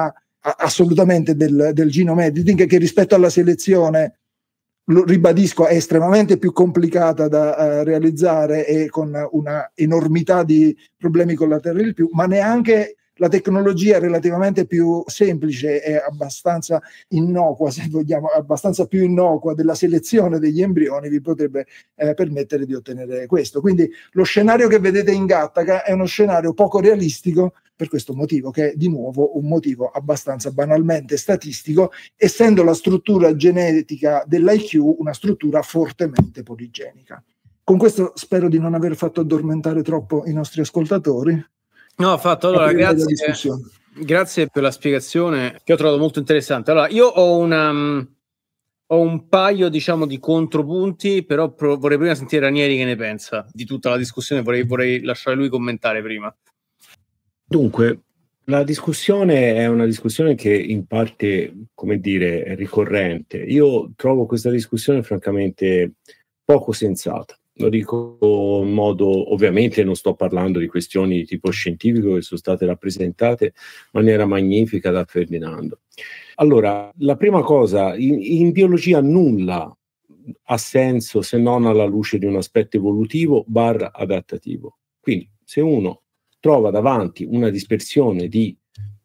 assolutamente del, del genome editing, che rispetto alla selezione, lo ribadisco, è estremamente più complicata da uh, realizzare e con una enormità di problemi collaterali in più, ma neanche la tecnologia relativamente più semplice e abbastanza innocua, se vogliamo, abbastanza più innocua della selezione degli embrioni vi potrebbe eh, permettere di ottenere questo. Quindi lo scenario che vedete in Gattaca è uno scenario poco realistico per questo motivo, che è di nuovo un motivo abbastanza banalmente statistico, essendo la struttura genetica dell'I Q una struttura fortemente poligenica. Con questo spero di non aver fatto addormentare troppo i nostri ascoltatori. No, fatto. Allora, grazie, grazie per la spiegazione che ho trovato molto interessante. Allora, io ho una ho un paio, diciamo, di contropunti, però pro, vorrei prima sentire Ranieri che ne pensa di tutta la discussione, vorrei, vorrei lasciare lui commentare prima. Dunque, la discussione è una discussione che in parte, come dire, è ricorrente. Io trovo questa discussione francamente poco sensata. Lo dico in modo, ovviamente non sto parlando di questioni di tipo scientifico che sono state rappresentate in maniera magnifica da Ferdinando. Allora, la prima cosa, in, in biologia nulla ha senso se non alla luce di un aspetto evolutivo barra adattativo. Quindi se uno trova davanti una dispersione di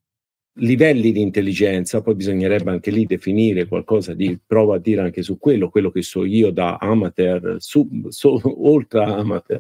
livelli di intelligenza, poi bisognerebbe anche lì definire qualcosa di, provo a dire anche su quello, quello che so io da amateur, sub, so, oltre amateur,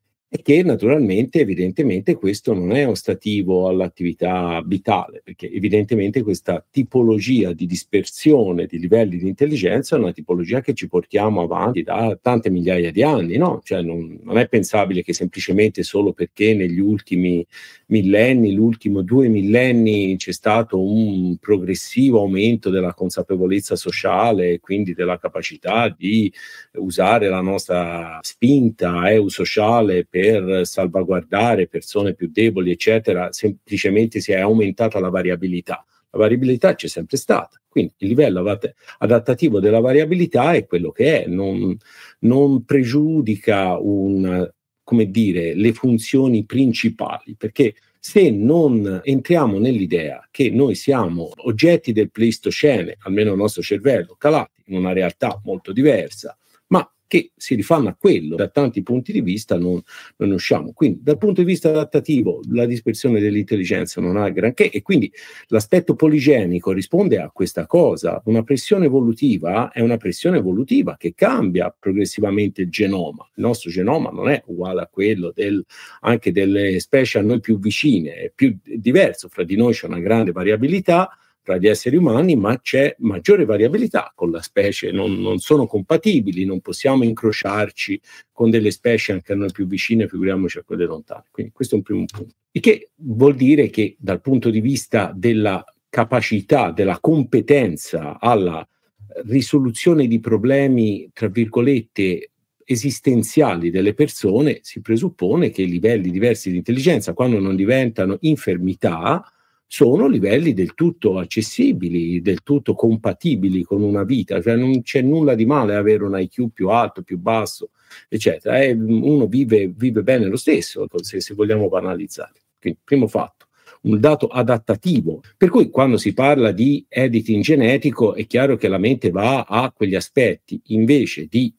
e che naturalmente, evidentemente, questo non è ostativo all'attività vitale, perché evidentemente questa tipologia di dispersione di livelli di intelligenza è una tipologia che ci portiamo avanti da tante migliaia di anni, no? Cioè non, non è pensabile che semplicemente solo perché negli ultimi millenni, l'ultimo due millenni c'è stato un progressivo aumento della consapevolezza sociale e quindi della capacità di usare la nostra spinta eusociale per salvaguardare persone più deboli, eccetera, semplicemente si è aumentata la variabilità. La variabilità c'è sempre stata, quindi il livello adattativo della variabilità è quello che è, non, non pregiudica un, come dire, le funzioni principali, perché se non entriamo nell'idea che noi siamo oggetti del Pleistocene, almeno il nostro cervello, calati in una realtà molto diversa, ma che si rifanno a quello, da tanti punti di vista non, non ne usciamo. Quindi dal punto di vista adattativo la dispersione dell'intelligenza non ha granché, e quindi l'aspetto poligenico risponde a questa cosa. Una pressione evolutiva è una pressione evolutiva che cambia progressivamente il genoma. Il nostro genoma non è uguale a quello del, anche delle specie a noi più vicine, è più diverso, fra di noi c'è una grande variabilità tra gli esseri umani, ma c'è maggiore variabilità con la specie, non, non sono compatibili, non possiamo incrociarci con delle specie anche a noi più vicine, figuriamoci a quelle lontane. Quindi questo è un primo punto. Il che vuol dire che dal punto di vista della capacità, della competenza alla risoluzione di problemi, tra virgolette, esistenziali delle persone, si presuppone che i livelli diversi di intelligenza, quando non diventano infermità, sono livelli del tutto accessibili, del tutto compatibili con una vita, cioè non c'è nulla di male avere un I Q più alto, più basso, eccetera. E uno vive, vive bene lo stesso, se, se vogliamo banalizzare. Quindi, primo fatto, un dato adattativo, per cui quando si parla di editing genetico è chiaro che la mente va a quegli aspetti, invece di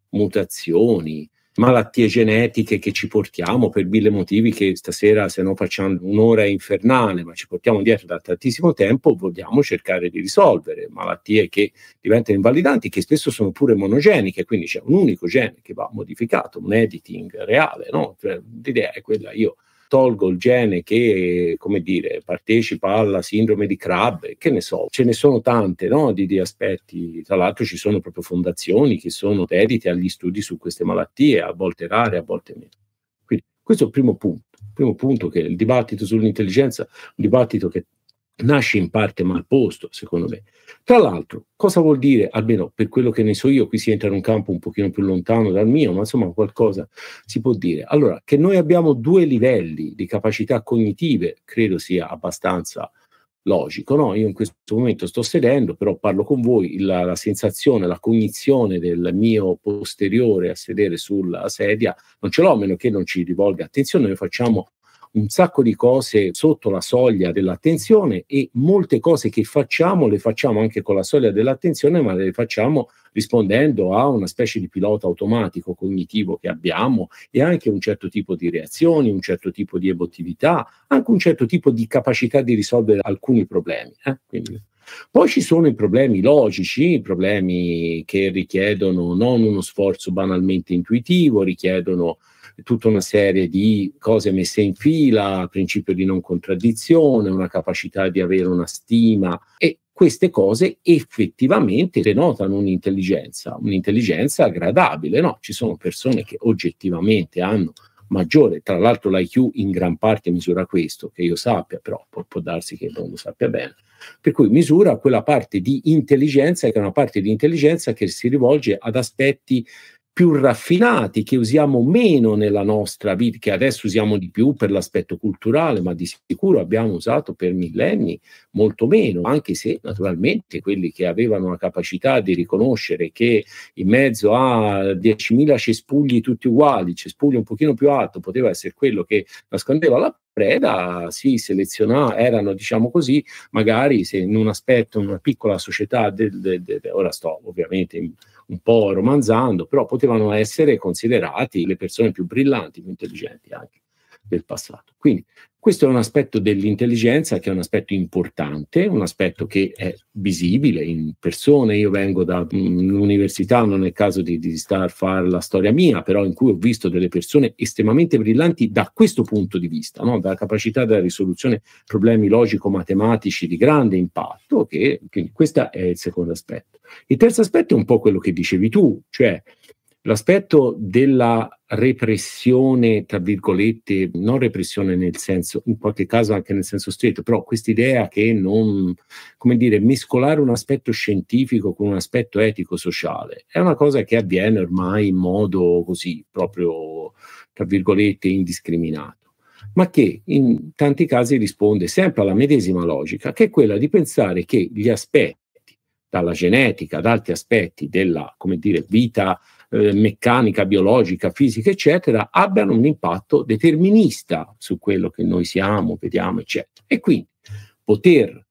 mutazioni, malattie genetiche che ci portiamo per mille motivi che stasera, se no facciamo un'ora infernale, ma ci portiamo dietro da tantissimo tempo, vogliamo cercare di risolvere malattie che diventano invalidanti, che spesso sono pure monogeniche, quindi c'è un unico gene che va modificato, un editing reale, no? Cioè, l'idea è quella, io tolgo il gene che, come dire, partecipa alla sindrome di Krabbe, che ne so, ce ne sono tante, no, di, di aspetti. Tra l'altro ci sono proprio fondazioni che sono dedite agli studi su queste malattie, a volte rare, a volte meno. Quindi questo è il primo punto. Il primo punto, che il dibattito sull'intelligenza, un dibattito che nasce in parte mal posto, secondo me. Tra l'altro, cosa vuol dire, almeno per quello che ne so io, qui si entra in un campo un pochino più lontano dal mio, ma insomma qualcosa si può dire. Allora, che noi abbiamo due livelli di capacità cognitive, credo sia abbastanza logico, no? Io in questo momento sto sedendo, però parlo con voi, la, la sensazione, la cognizione del mio posteriore a sedere sulla sedia, non ce l'ho, a meno che non ci rivolga attenzione. Noi facciamo un sacco di cose sotto la soglia dell'attenzione, e molte cose che facciamo le facciamo anche con la soglia dell'attenzione, ma le facciamo rispondendo a una specie di pilota automatico cognitivo che abbiamo, e anche un certo tipo di reazioni, un certo tipo di emotività, anche un certo tipo di capacità di risolvere alcuni problemi. Eh? Quindi, poi ci sono i problemi logici, i problemi che richiedono non uno sforzo banalmente intuitivo, richiedono tutta una serie di cose messe in fila, principio di non contraddizione, una capacità di avere una stima, e queste cose effettivamente denotano un'intelligenza, un'intelligenza gradabile, no? Ci sono persone che oggettivamente hanno maggiore, tra l'altro l'I Q in gran parte misura questo, che io sappia, però può, può darsi che non lo sappia bene, per cui misura quella parte di intelligenza, che è una parte di intelligenza che si rivolge ad aspetti più raffinati, che usiamo meno nella nostra vita, che adesso usiamo di più per l'aspetto culturale, ma di sicuro abbiamo usato per millenni molto meno, anche se naturalmente quelli che avevano la capacità di riconoscere che in mezzo a diecimila cespugli tutti uguali, cespuglio un pochino più alto poteva essere quello che nascondeva la preda, si selezionava, erano, diciamo così, magari se in un aspetto, in una piccola società, del, del, del, ora sto ovviamente in, un po' romanzando, però potevano essere considerati le persone più brillanti, più intelligenti anche del passato. Quindi questo è un aspetto dell'intelligenza che è un aspetto importante, un aspetto che è visibile in persone. Io vengo da un'università, non è il caso di, di star a fare la storia mia, però in cui ho visto delle persone estremamente brillanti da questo punto di vista, no? Dalla capacità della risoluzione di problemi logico-matematici di grande impatto, che, quindi questo è il secondo aspetto. Il terzo aspetto è un po' quello che dicevi tu, cioè l'aspetto della repressione, tra virgolette, non repressione nel senso, in qualche caso anche nel senso stretto, però quest'idea che non, come dire, mescolare un aspetto scientifico con un aspetto etico-sociale è una cosa che avviene ormai in modo così, proprio, tra virgolette, indiscriminato, ma che in tanti casi risponde sempre alla medesima logica, che è quella di pensare che gli aspetti, dalla genetica ad altri aspetti della, come dire, vita eh, meccanica, biologica, fisica, eccetera, abbiano un impatto determinista su quello che noi siamo, vediamo, eccetera. E quindi poter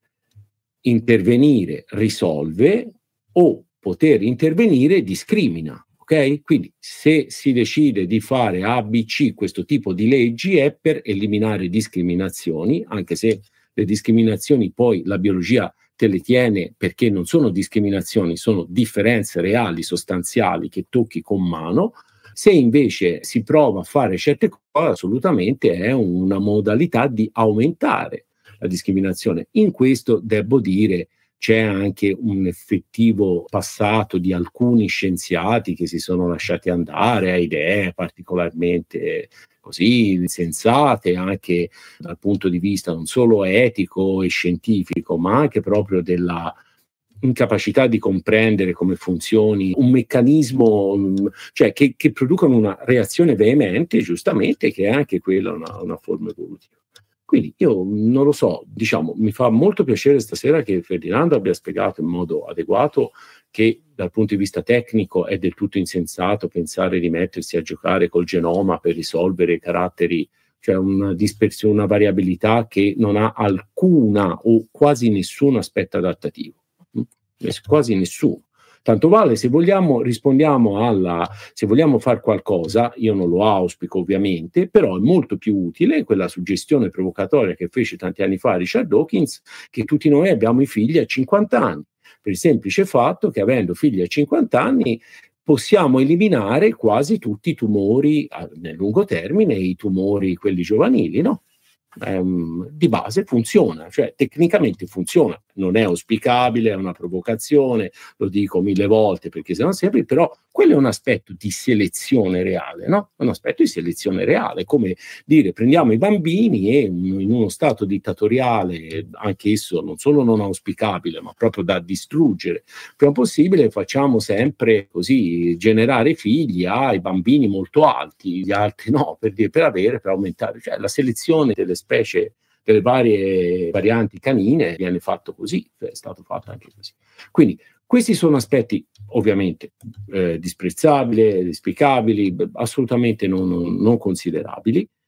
intervenire risolve, o poter intervenire discrimina. Ok? Quindi se si decide di fare A, B, C, questo tipo di leggi, è per eliminare discriminazioni, anche se le discriminazioni poi la biologia te le tiene, perché non sono discriminazioni, sono differenze reali, sostanziali, che tocchi con mano. Se invece si prova a fare certe cose, assolutamente è una modalità di aumentare la discriminazione. In questo, devo dire, c'è anche un effettivo passato di alcuni scienziati che si sono lasciati andare a idee particolarmente così insensate, anche dal punto di vista non solo etico e scientifico, ma anche proprio della incapacità di comprendere come funzioni un meccanismo, cioè che, che producono una reazione veemente, giustamente, che è anche quella una, una forma evolutiva. Quindi io non lo so, diciamo, mi fa molto piacere stasera che Ferdinando abbia spiegato in modo adeguato che dal punto di vista tecnico è del tutto insensato pensare di mettersi a giocare col genoma per risolvere i caratteri, cioè una dispersione, una variabilità che non ha alcuna o quasi nessun aspetto adattativo, quasi nessuno. Tanto vale, se vogliamo, rispondiamo alla, se vogliamo fare qualcosa, io non lo auspico ovviamente, però è molto più utile quella suggestione provocatoria che fece tanti anni fa Richard Dawkins, che tutti noi abbiamo i figli a cinquanta anni, per il semplice fatto che avendo figli a cinquanta anni possiamo eliminare quasi tutti i tumori a, nel lungo termine, i tumori quelli giovanili, no? Um, di base funziona, cioè tecnicamente funziona, non è auspicabile, è una provocazione, lo dico mille volte perché se non sempre, però quello è un aspetto di selezione reale, no? È un aspetto di selezione reale, come dire prendiamo i bambini e in uno stato dittatoriale, anche esso non solo non auspicabile ma proprio da distruggere il prima possibile, facciamo sempre così generare figli ai bambini molto alti, gli altri no, per dire, per avere, per aumentare, cioè la selezione delle specie, delle varie varianti canine viene fatto così, è stato fatto anche così. Quindi questi sono aspetti ovviamente eh, disprezzabili, dispicabili, assolutamente non, non, non considerabili,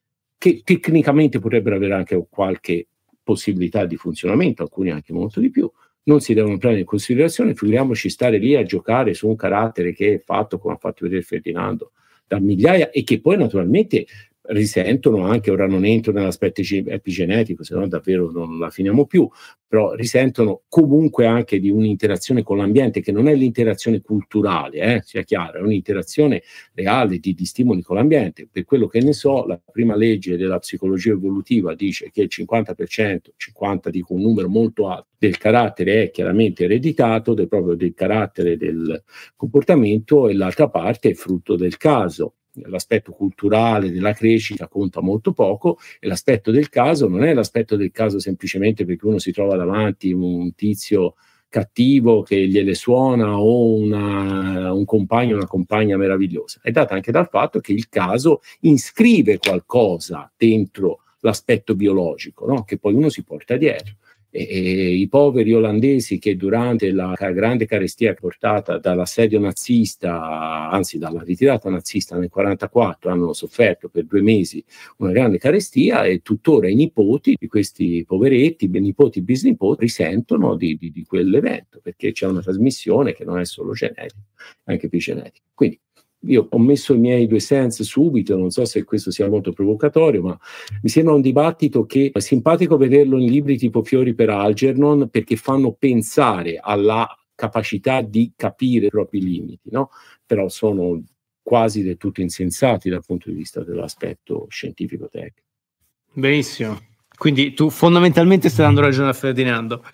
che tecnicamente potrebbero avere anche qualche possibilità di funzionamento, alcuni anche molto di più, non si devono prendere in considerazione. Figuriamoci stare lì a giocare su un carattere che è fatto, come ha fatto vedere Ferdinando, da migliaia, e che poi naturalmente risentono anche, ora non entro nell'aspetto epigenetico, se no davvero non la finiamo più, però risentono comunque anche di un'interazione con l'ambiente, che non è l'interazione culturale, eh, sia chiaro, è un'interazione reale di, di stimoli con l'ambiente. Per quello che ne so, la prima legge della psicologia evolutiva dice che il cinquanta per cento, cinquanta dico un numero molto alto, del carattere è chiaramente ereditato, del, proprio del carattere del comportamento, e l'altra parte è frutto del caso. L'aspetto culturale della crescita conta molto poco, e l'aspetto del caso non è l'aspetto del caso semplicemente perché uno si trova davanti un tizio cattivo che gliele suona, o una, un compagno, una compagna meravigliosa. È data anche dal fatto che il caso iscrive qualcosa dentro l'aspetto biologico, no? Che poi uno si porta dietro. E, e i poveri olandesi che durante la grande carestia portata dall'assedio nazista, anzi dalla ritirata nazista nel quarantaquattro, hanno sofferto per due mesi una grande carestia, e tuttora i nipoti di questi poveretti, i nipoti e bisnipoti, risentono di, di, di quell'evento, perché c'è una trasmissione che non è solo genetica, è anche epigenetica. Quindi io ho messo i miei due cents subito, non so se questo sia molto provocatorio, ma mi sembra un dibattito che è simpatico vederlo in libri tipo Fiori per Algernon, perché fanno pensare alla capacità di capire i propri limiti, no? Però sono quasi del tutto insensati dal punto di vista dell'aspetto scientifico-tecnico. Benissimo. Quindi tu fondamentalmente stai dando ragione a Ferdinando.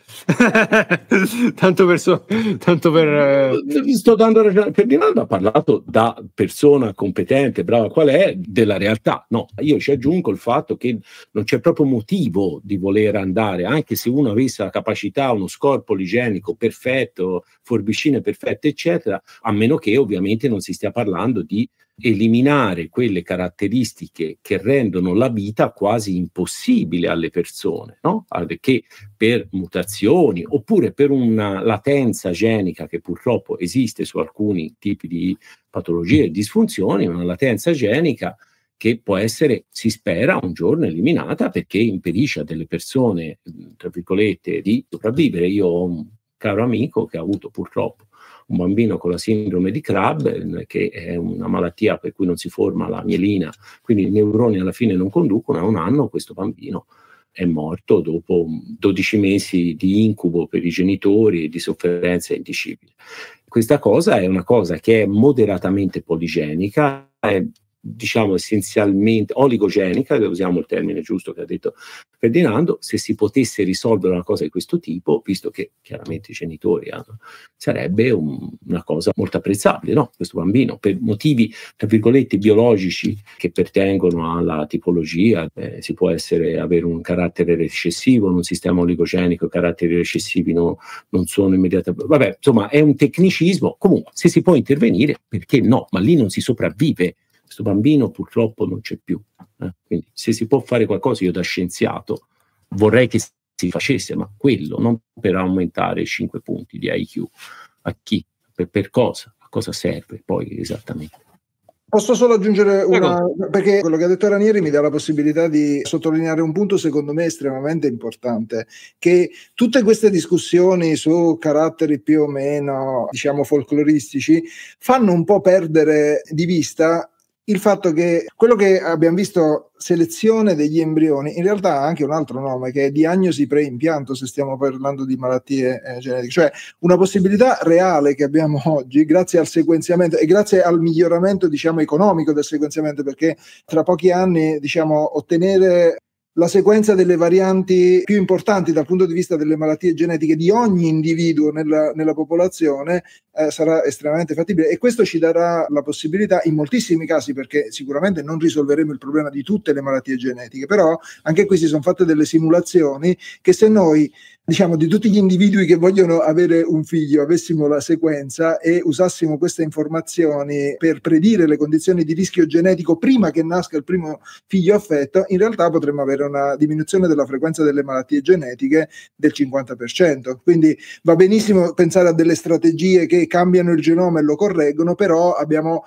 tanto per, so, tanto per eh... sto dando ragione. Ferdinando ha parlato da persona competente, brava qual è, della realtà. No, io ci aggiungo il fatto che non c'è proprio motivo di voler andare, anche se uno avesse la capacità, uno scorpolo igienico perfetto, forbicine perfette, eccetera, a meno che ovviamente non si stia parlando di eliminare quelle caratteristiche che rendono la vita quasi impossibile alle persone, no? Che per mutazioni oppure per una latenza genica che purtroppo esiste su alcuni tipi di patologie e disfunzioni, una latenza genica che può essere, si spera, un giorno eliminata, perché impedisce a delle persone, tra virgolette, di sopravvivere. Io ho un caro amico che ha avuto purtroppo un bambino con la sindrome di Crabbe, che è una malattia per cui non si forma la mielina, quindi i neuroni alla fine non conducono. A un anno questo bambino è morto dopo dodici mesi di incubo per i genitori e di sofferenza indicibile. Questa cosa è una cosa che è moderatamente poligenica, è diciamo essenzialmente oligogenica, usiamo il termine giusto che ha detto Ferdinando. Se si potesse risolvere una cosa di questo tipo, visto che chiaramente i genitori hanno, sarebbe un, una cosa molto apprezzabile, no? Questo bambino, per motivi tra virgolette biologici che pertengono alla tipologia, eh, si può essere avere un carattere recessivo in un sistema oligogenico, i caratteri recessivi no, non sono immediatamente, vabbè, insomma è un tecnicismo. Comunque se si può intervenire, perché no? Ma lì non si sopravvive. Questo bambino purtroppo non c'è più, eh? Quindi se si può fare qualcosa, io da scienziato vorrei che si facesse, ma quello non per aumentare cinque punti di I Q. A chi? Per, per cosa? A cosa serve poi esattamente? Posso solo aggiungere una, perché quello che ha detto Ranieri mi dà la possibilità di sottolineare un punto secondo me estremamente importante, che tutte queste discussioni su caratteri più o meno, diciamo, folcloristici fanno un po' perdere di vista il fatto che quello che abbiamo visto, selezione degli embrioni, in realtà ha anche un altro nome, che è diagnosi preimpianto, se stiamo parlando di malattie eh, genetiche, cioè una possibilità reale che abbiamo oggi grazie al sequenziamento e grazie al miglioramento, diciamo, economico del sequenziamento, perché tra pochi anni, diciamo, ottenere la sequenza delle varianti più importanti dal punto di vista delle malattie genetiche di ogni individuo nella, nella popolazione eh, sarà estremamente fattibile, e questo ci darà la possibilità in moltissimi casi, perché sicuramente non risolveremo il problema di tutte le malattie genetiche, però anche qui si sono fatte delle simulazioni che se noi, diciamo, di tutti gli individui che vogliono avere un figlio avessimo la sequenza e usassimo queste informazioni per predire le condizioni di rischio genetico prima che nasca il primo figlio affetto, in realtà potremmo avere una diminuzione della frequenza delle malattie genetiche del cinquanta per cento. Quindi va benissimo pensare a delle strategie che cambiano il genoma e lo correggono, però abbiamo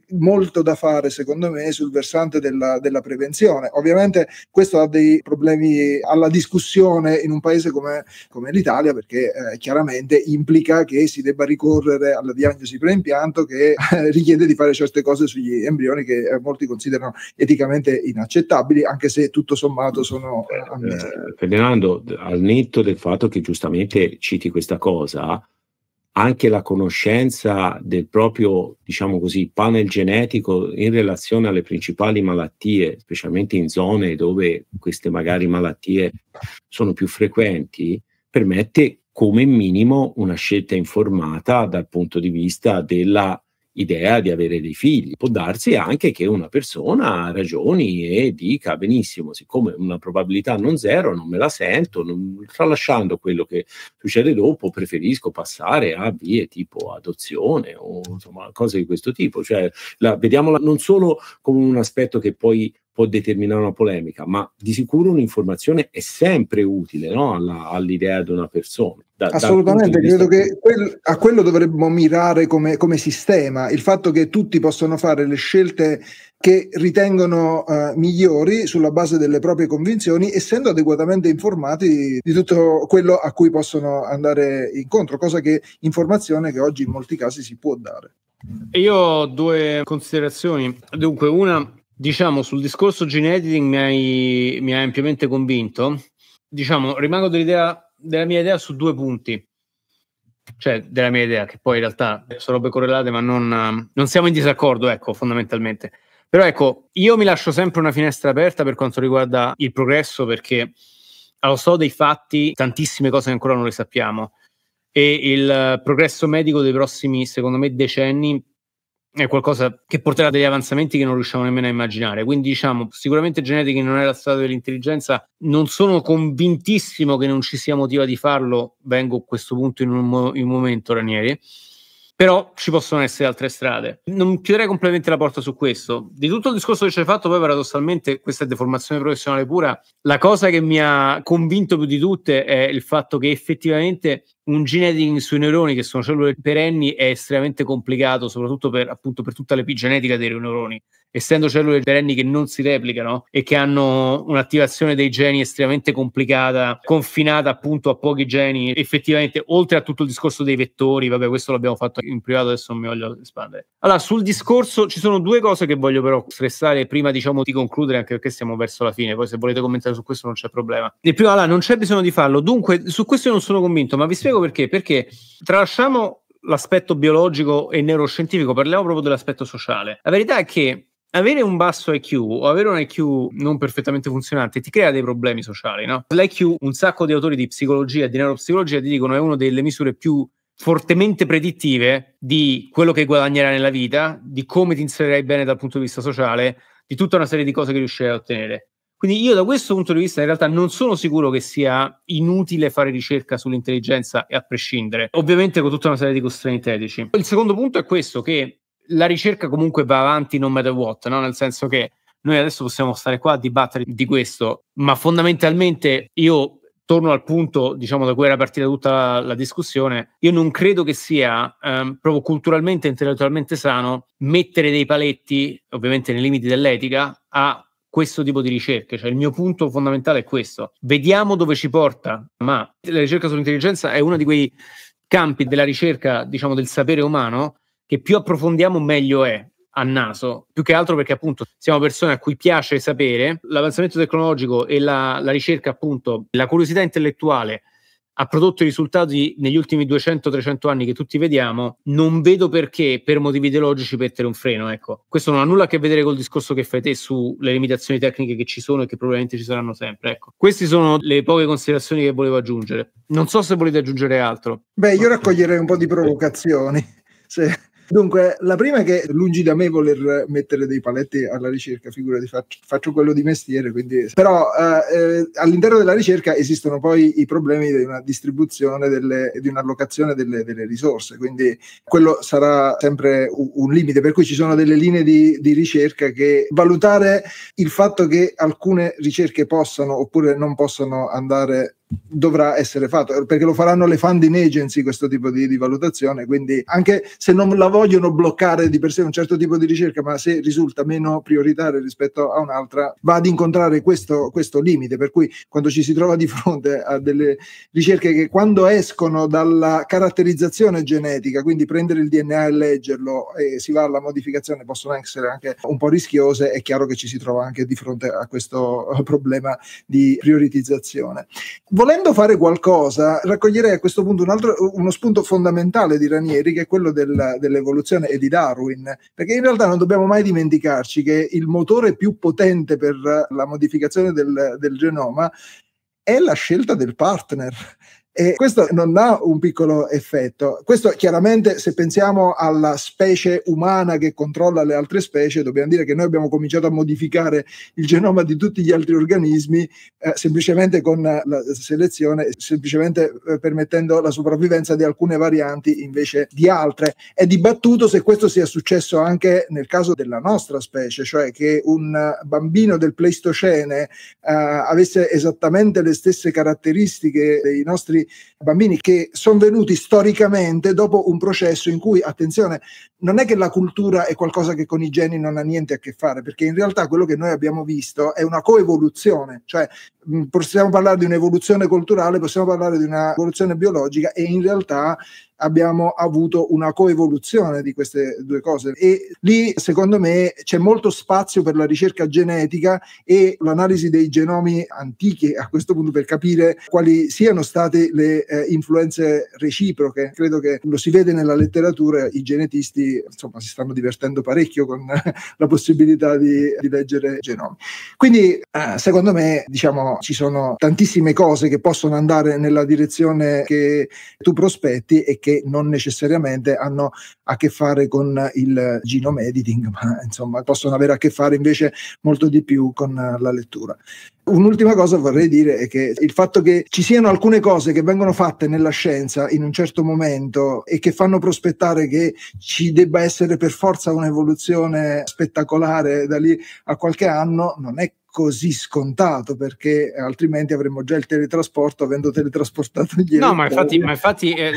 molto da fare secondo me sul versante della, della prevenzione. Ovviamente questo ha dei problemi alla discussione in un paese come, come l'Italia, perché eh, chiaramente implica che si debba ricorrere alla diagnosi preimpianto, che eh, richiede di fare certe cose sugli embrioni che eh, molti considerano eticamente inaccettabili, anche se tutto sommato sono eh, ammessi. Eh, Ferdinando, al netto del fatto che giustamente citi questa cosa, anche la conoscenza del proprio, diciamo così, panel genetico in relazione alle principali malattie, specialmente in zone dove queste magari malattie sono più frequenti, permette come minimo una scelta informata dal punto di vista della idea di avere dei figli. Può darsi anche che una persona ragioni e dica benissimo, siccome una probabilità non zero, non me la sento, non, tralasciando quello che succede dopo, preferisco passare a vie tipo adozione o insomma cose di questo tipo. Cioè, la, vediamola non solo come un aspetto che poi può determinare una polemica, ma di sicuro un'informazione è sempre utile, no? Alla, all'idea di una persona. Da, Assolutamente, credo che quel, a quello dovremmo mirare come, come sistema, il fatto che tutti possano fare le scelte che ritengono uh, migliori sulla base delle proprie convinzioni, essendo adeguatamente informati di tutto quello a cui possono andare incontro, cosa che informazione che oggi in molti casi si può dare. Io ho due considerazioni. Dunque, una, diciamo, sul discorso gene editing mi hai, mi hai ampiamente convinto. Diciamo, rimango dell'idea della mia idea su due punti, cioè della mia idea, che poi in realtà sono robe correlate, ma non, non siamo in disaccordo, ecco, fondamentalmente. Però ecco, io mi lascio sempre una finestra aperta per quanto riguarda il progresso, perché allo stato dei fatti tantissime cose ancora non le sappiamo, e il progresso medico dei prossimi, secondo me, decenni è qualcosa che porterà degli avanzamenti che non riusciamo nemmeno a immaginare. Quindi diciamo, sicuramente genetica non è la strada dell'intelligenza, non sono convintissimo che non ci sia motivo di farlo, vengo a questo punto in un, mo- in un momento, Ranieri, però ci possono essere altre strade. Non chiuderei completamente la porta su questo. Di tutto il discorso che ci hai fatto, poi paradossalmente, questa è deformazione professionale pura, la cosa che mi ha convinto più di tutte è il fatto che effettivamente un gene editing sui neuroni, che sono cellule perenni, è estremamente complicato, soprattutto per, appunto, per tutta l'epigenetica dei neuroni, essendo cellule perenni che non si replicano e che hanno un'attivazione dei geni estremamente complicata, confinata appunto a pochi geni. Effettivamente, oltre a tutto il discorso dei vettori, vabbè, questo l'abbiamo fatto in privato, adesso non mi voglio espandere. Allora, sul discorso ci sono due cose che voglio però stressare prima, diciamo, di concludere, anche perché siamo verso la fine, poi se volete commentare su questo non c'è problema. Il primo, allora, non c'è bisogno di farlo, dunque su questo io non sono convinto, ma vi spiego perché. Perché tralasciamo l'aspetto biologico e neuroscientifico, parliamo proprio dell'aspetto sociale. La verità è che avere un basso I Q o avere un I Q non perfettamente funzionante ti crea dei problemi sociali, no? L'I Q, un sacco di autori di psicologia e di neuropsicologia ti dicono, è una delle misure più fortemente predittive di quello che guadagnerai nella vita, di come ti inserirai bene dal punto di vista sociale, di tutta una serie di cose che riuscirai a ottenere. Quindi io da questo punto di vista in realtà non sono sicuro che sia inutile fare ricerca sull'intelligenza, e a prescindere, ovviamente con tutta una serie di constraint etici. Il secondo punto è questo, che la ricerca comunque va avanti no matter what, no? Nel senso che noi adesso possiamo stare qua a dibattere di questo, ma fondamentalmente io torno al punto, diciamo, da cui era partita tutta la, la discussione. Io non credo che sia um, proprio culturalmente e intellettualmente sano mettere dei paletti, ovviamente nei limiti dell'etica, a questo tipo di ricerche. Cioè, il mio punto fondamentale è questo: vediamo dove ci porta, ma la ricerca sull'intelligenza è uno di quei campi della ricerca, diciamo, del sapere umano, che più approfondiamo meglio è, a naso, più che altro perché appunto siamo persone a cui piace sapere. L'avanzamento tecnologico e la, la ricerca, appunto, la curiosità intellettuale ha prodotto i risultati negli ultimi duecento trecento anni che tutti vediamo. Non vedo perché per motivi ideologici mettere un freno, ecco. Questo non ha nulla a che vedere col discorso che fai te sulle limitazioni tecniche che ci sono e che probabilmente ci saranno sempre, ecco. Queste sono le poche considerazioni che volevo aggiungere. Non so se volete aggiungere altro. Beh, io raccoglierei un po' di provocazioni. Se... Dunque, la prima è che lungi da me voler mettere dei paletti alla ricerca, figurati, faccio, faccio quello di mestiere, quindi... però eh, eh, all'interno della ricerca esistono poi i problemi di una distribuzione, delle, di un'allocazione delle, delle risorse, quindi quello sarà sempre un, un limite, per cui ci sono delle linee di, di ricerca che valutare il fatto che alcune ricerche possano oppure non possano andare dovrà essere fatto, perché lo faranno le funding agency questo tipo di, di valutazione, quindi anche se non la vogliono bloccare di per sé un certo tipo di ricerca, ma se risulta meno prioritaria rispetto a un'altra, va ad incontrare questo, questo limite, per cui quando ci si trova di fronte a delle ricerche che quando escono dalla caratterizzazione genetica, quindi prendere il D N A e leggerlo e si va alla modificazione, possono essere anche un po' rischiose, è chiaro che ci si trova anche di fronte a questo problema di prioritizzazione. Volendo fare qualcosa, raccoglierei a questo punto un altro, uno spunto fondamentale di Ranieri, che è quello del, dell'evoluzione e di Darwin, perché in realtà non dobbiamo mai dimenticarci che il motore più potente per la modificazione del, del genoma è la scelta del partner. E questo non ha un piccolo effetto. Questo chiaramente, se pensiamo alla specie umana che controlla le altre specie, dobbiamo dire che noi abbiamo cominciato a modificare il genoma di tutti gli altri organismi eh, semplicemente con la selezione, semplicemente eh, permettendo la sopravvivenza di alcune varianti invece di altre. È dibattuto se questo sia successo anche nel caso della nostra specie, cioè che un bambino del Pleistocene eh, avesse esattamente le stesse caratteristiche dei nostri bambini, che sono venuti storicamente dopo un processo in cui, attenzione, non è che la cultura è qualcosa che con i geni non ha niente a che fare, perché in realtà quello che noi abbiamo visto è una coevoluzione, cioè mh, possiamo parlare di un'evoluzione culturale, possiamo parlare di una evoluzione biologica, e in realtà abbiamo avuto una coevoluzione di queste due cose, e lì secondo me c'è molto spazio per la ricerca genetica e l'analisi dei genomi antichi a questo punto, per capire quali siano state le eh, influenze reciproche. Credo che lo si vede nella letteratura, i genetisti insomma si stanno divertendo parecchio con la possibilità di, di leggere genomi. Quindi eh, secondo me, diciamo, ci sono tantissime cose che possono andare nella direzione che tu prospetti e che che non necessariamente hanno a che fare con il genome editing, ma insomma possono avere a che fare invece molto di più con la lettura. Un'ultima cosa vorrei dire è che il fatto che ci siano alcune cose che vengono fatte nella scienza in un certo momento e che fanno prospettare che ci debba essere per forza un'evoluzione spettacolare da lì a qualche anno non è così scontato, perché altrimenti avremmo già il teletrasporto, avendo teletrasportato gli no ma infatti, ma infatti eh,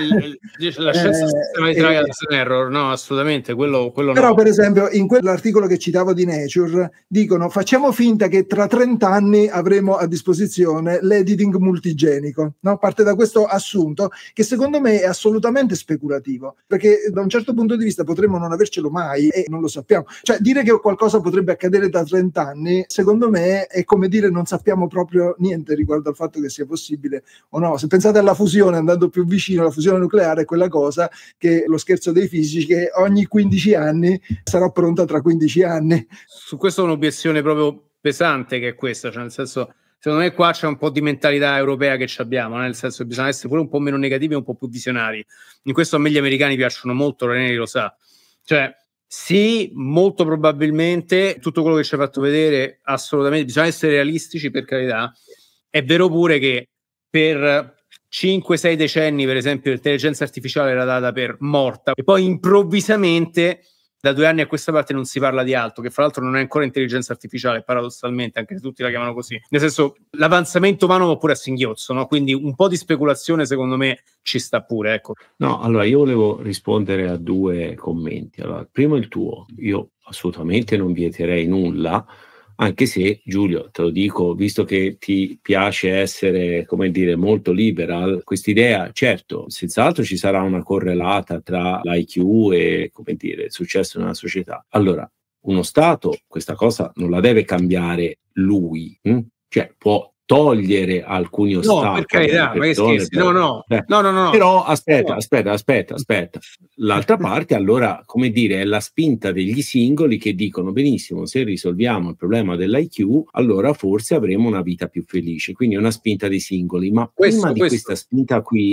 la scienza eh, di eh, error, no, assolutamente quello, quello però no. Per esempio in quell'articolo che citavo di Nature dicono: facciamo finta che tra trenta anni avremo a disposizione l'editing multigenico, no? Parte da questo assunto che secondo me è assolutamente speculativo, perché da un certo punto di vista potremmo non avercelo mai e non lo sappiamo, cioè dire che qualcosa potrebbe accadere da trenta anni secondo me è come dire non sappiamo proprio niente riguardo al fatto che sia possibile o no. Se pensate alla fusione, andando più vicino, la fusione nucleare è quella cosa che lo scherzo dei fisici, che ogni quindici anni sarà pronta tra quindici anni. Su questo è un'obiezione proprio pesante, che è questa, cioè nel senso, secondo me qua c'è un po' di mentalità europea che ci abbiamo, nel senso che bisogna essere pure un po' meno negativi e un po' più visionari. In questo a me gli americani piacciono molto, Ranieri lo sa, cioè sì, molto probabilmente tutto quello che ci ha fatto vedere, assolutamente, bisogna essere realistici, per carità. È vero pure che per cinque sei decenni, per esempio, l'intelligenza artificiale era data per morta e poi improvvisamente da due anni a questa parte non si parla di altro, che fra l'altro non è ancora intelligenza artificiale, paradossalmente, anche se tutti la chiamano così. Nel senso, l'avanzamento umano va pure a singhiozzo, no? Quindi un po' di speculazione secondo me ci sta pure, ecco. No, allora io volevo rispondere a due commenti. Allora, primo il tuo, io assolutamente non vieterei nulla, anche se, Giulio, te lo dico, visto che ti piace essere, come dire, molto liberal, quest'idea, certo, senz'altro ci sarà una correlata tra l'I Q e, come dire, il successo nella società. Allora, uno Stato questa cosa non la deve cambiare lui, hm? Cioè può togliere alcuni ostacoli. No, per carità, ma che scherzi, per... no, no, eh. no, no, no. Però aspetta, aspetta, aspetta, aspetta. L'altra parte, allora, come dire, è la spinta degli singoli che dicono: benissimo, se risolviamo il problema dell'I Q, allora forse avremo una vita più felice. Quindi è una spinta dei singoli. Ma questo, prima di questo. questa spinta qui,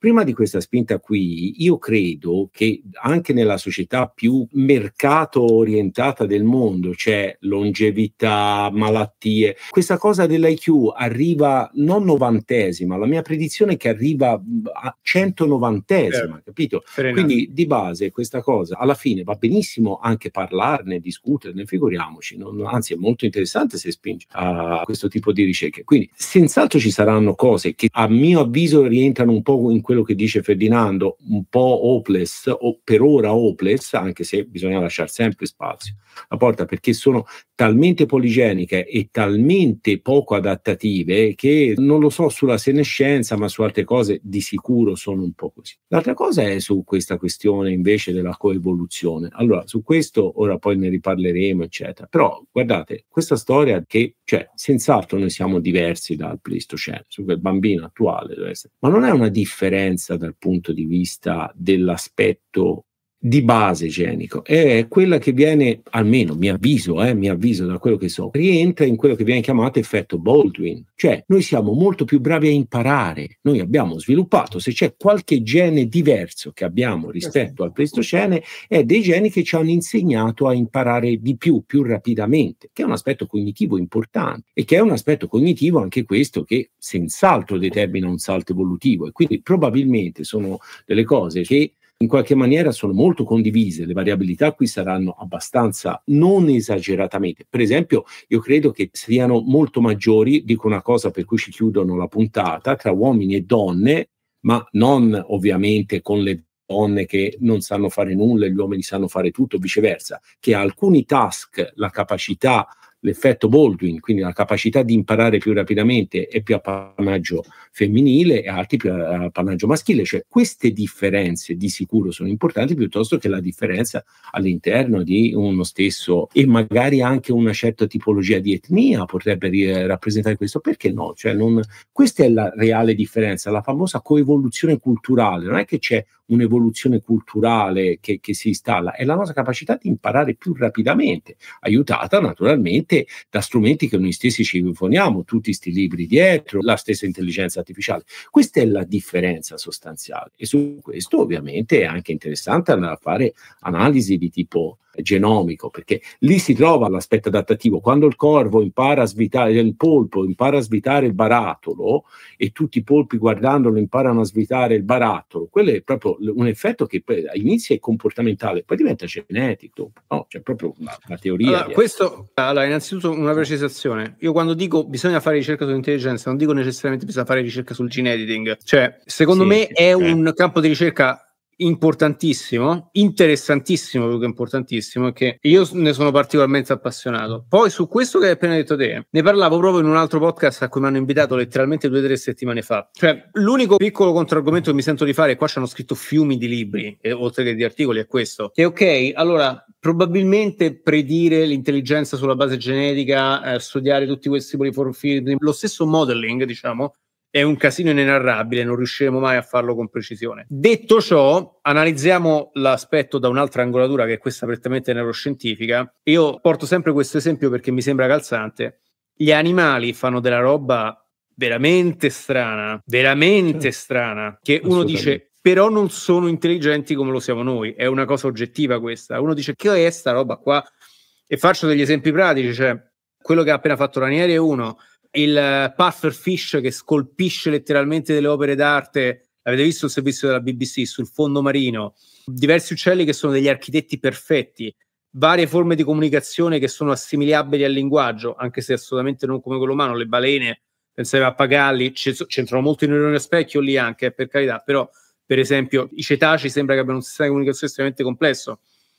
prima di questa spinta qui, io credo che anche nella società più mercato orientata del mondo c'è longevità, malattie. Questa cosa dell'I Q arriva non novantesima, la mia predizione è che arriva a centonovantesima, eh, capito? Quindi di base questa cosa alla fine va benissimo anche parlarne, discuterne, figuriamoci, non, anzi è molto interessante se spinge a questo tipo di ricerche. Quindi senz'altro ci saranno cose che a mio avviso rientrano un po' in quello che dice Ferdinando, un po' hopeless o per ora hopeless, anche se bisogna lasciare sempre spazio la porta, perché sono talmente poligeniche e talmente poco adattative che non lo so sulla senescenza, ma su altre cose di sicuro sono un po' così. L'altra cosa è su questa questione invece della coevoluzione. Allora, su questo ora poi ne riparleremo, eccetera. Però guardate, questa storia che, cioè, senz'altro noi siamo diversi dal Pleistocene, su quel bambino attuale deve essere, ma non è una differenza dal punto di vista dell'aspetto di base genico, è quella che viene, almeno mi avviso, eh, mi avviso da quello che so, rientra in quello che viene chiamato effetto Baldwin, cioè noi siamo molto più bravi a imparare, noi abbiamo sviluppato, se c'è qualche gene diverso che abbiamo rispetto al Pleistocene, è dei geni che ci hanno insegnato a imparare di più, più rapidamente, che è un aspetto cognitivo importante e che è un aspetto cognitivo anche questo che senz'altro determina un salto evolutivo, e quindi probabilmente sono delle cose che in qualche maniera sono molto condivise, le variabilità qui saranno abbastanza, non esageratamente. Per esempio, io credo che siano molto maggiori, dico una cosa per cui ci chiudono la puntata, tra uomini e donne, ma non ovviamente con le donne che non sanno fare nulla e gli uomini sanno fare tutto, viceversa, che a alcuni task la capacità, l'effetto Baldwin, quindi la capacità di imparare più rapidamente è più appannaggio femminile e altri più appannaggio maschile, cioè queste differenze di sicuro sono importanti piuttosto che la differenza all'interno di uno stesso, e magari anche una certa tipologia di etnia potrebbe rappresentare questo, perché no? Cioè non, questa è la reale differenza, la famosa coevoluzione culturale, non è che c'è un'evoluzione culturale che, che si installa, è la nostra capacità di imparare più rapidamente, aiutata naturalmente da strumenti che noi stessi ci imponiamo, tutti sti libri dietro, la stessa intelligenza artificiale. Questa è la differenza sostanziale, e su questo ovviamente è anche interessante andare a fare analisi di tipo genomico, perché lì si trova l'aspetto adattativo. Quando il corvo impara a svitare, il polpo impara a svitare il barattolo e tutti i polpi guardandolo imparano a svitare il barattolo, quello è proprio un effetto che poi inizia è comportamentale, poi diventa genetico, no? C'è proprio una, una teoria. Allora, questo, allora, innanzitutto una precisazione. Io quando dico bisogna fare ricerca sull'intelligenza, non dico necessariamente bisogna fare ricerca sul gene editing. Cioè, secondo sì, me è eh. un campo di ricerca importantissimo, interessantissimo, più che importantissimo, che io ne sono particolarmente appassionato. Poi su questo che hai appena detto te, ne parlavo proprio in un altro podcast a cui mi hanno invitato letteralmente due o tre settimane fa. Cioè, l'unico piccolo controargomento che mi sento di fare, qua ci hanno scritto fiumi di libri, e, oltre che di articoli, è questo. Che ok, allora, probabilmente predire l'intelligenza sulla base genetica, eh, studiare tutti questi tipi di profili, lo stesso modeling, diciamo, è un casino inenarrabile, non riusciremo mai a farlo con precisione. Detto ciò, analizziamo l'aspetto da un'altra angolatura, che è questa prettamente neuroscientifica. Io porto sempre questo esempio perché mi sembra calzante. Gli animali fanno della roba veramente strana, veramente strana, che uno dice, però non sono intelligenti come lo siamo noi, è una cosa oggettiva questa. Uno dice, che è sta roba qua? E faccio degli esempi pratici, cioè quello che ha appena fatto Ranieri è uno, il pufferfish che scolpisce letteralmente delle opere d'arte, avete visto il servizio della B B C sul fondo marino, diversi uccelli che sono degli architetti perfetti, varie forme di comunicazione che sono assimilabili al linguaggio, anche se assolutamente non come quello umano. Le balene, pensate a pappagalli, c'entrano molto i neuroni a specchio lì anche, per carità, però per esempio i cetacei sembra che abbiano un sistema di comunicazione estremamente complesso.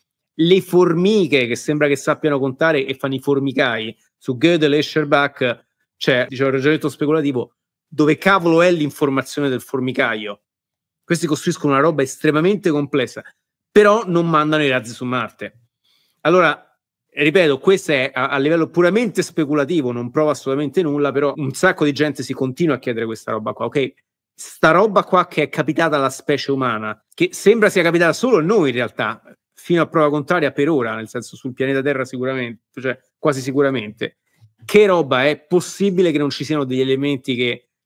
Le formiche che sembra che sappiano contare e fanno i formicai, su Gödel e Escherbach c'è, diciamo, il ragionamento speculativo, dove cavolo è l'informazione del formicaio? Questi costruiscono una roba estremamente complessa, però non mandano i razzi su Marte. Allora, ripeto, questo è a, a livello puramente speculativo, non prova assolutamente nulla, però un sacco di gente si continua a chiedere questa roba qua, ok? Sta roba qua che è capitata alla specie umana, che sembra sia capitata solo a noi in realtà, fino a prova contraria per ora, nel senso sul pianeta Terra sicuramente, cioè quasi sicuramente. Che roba è? Possibile che non ci siano degli elementi che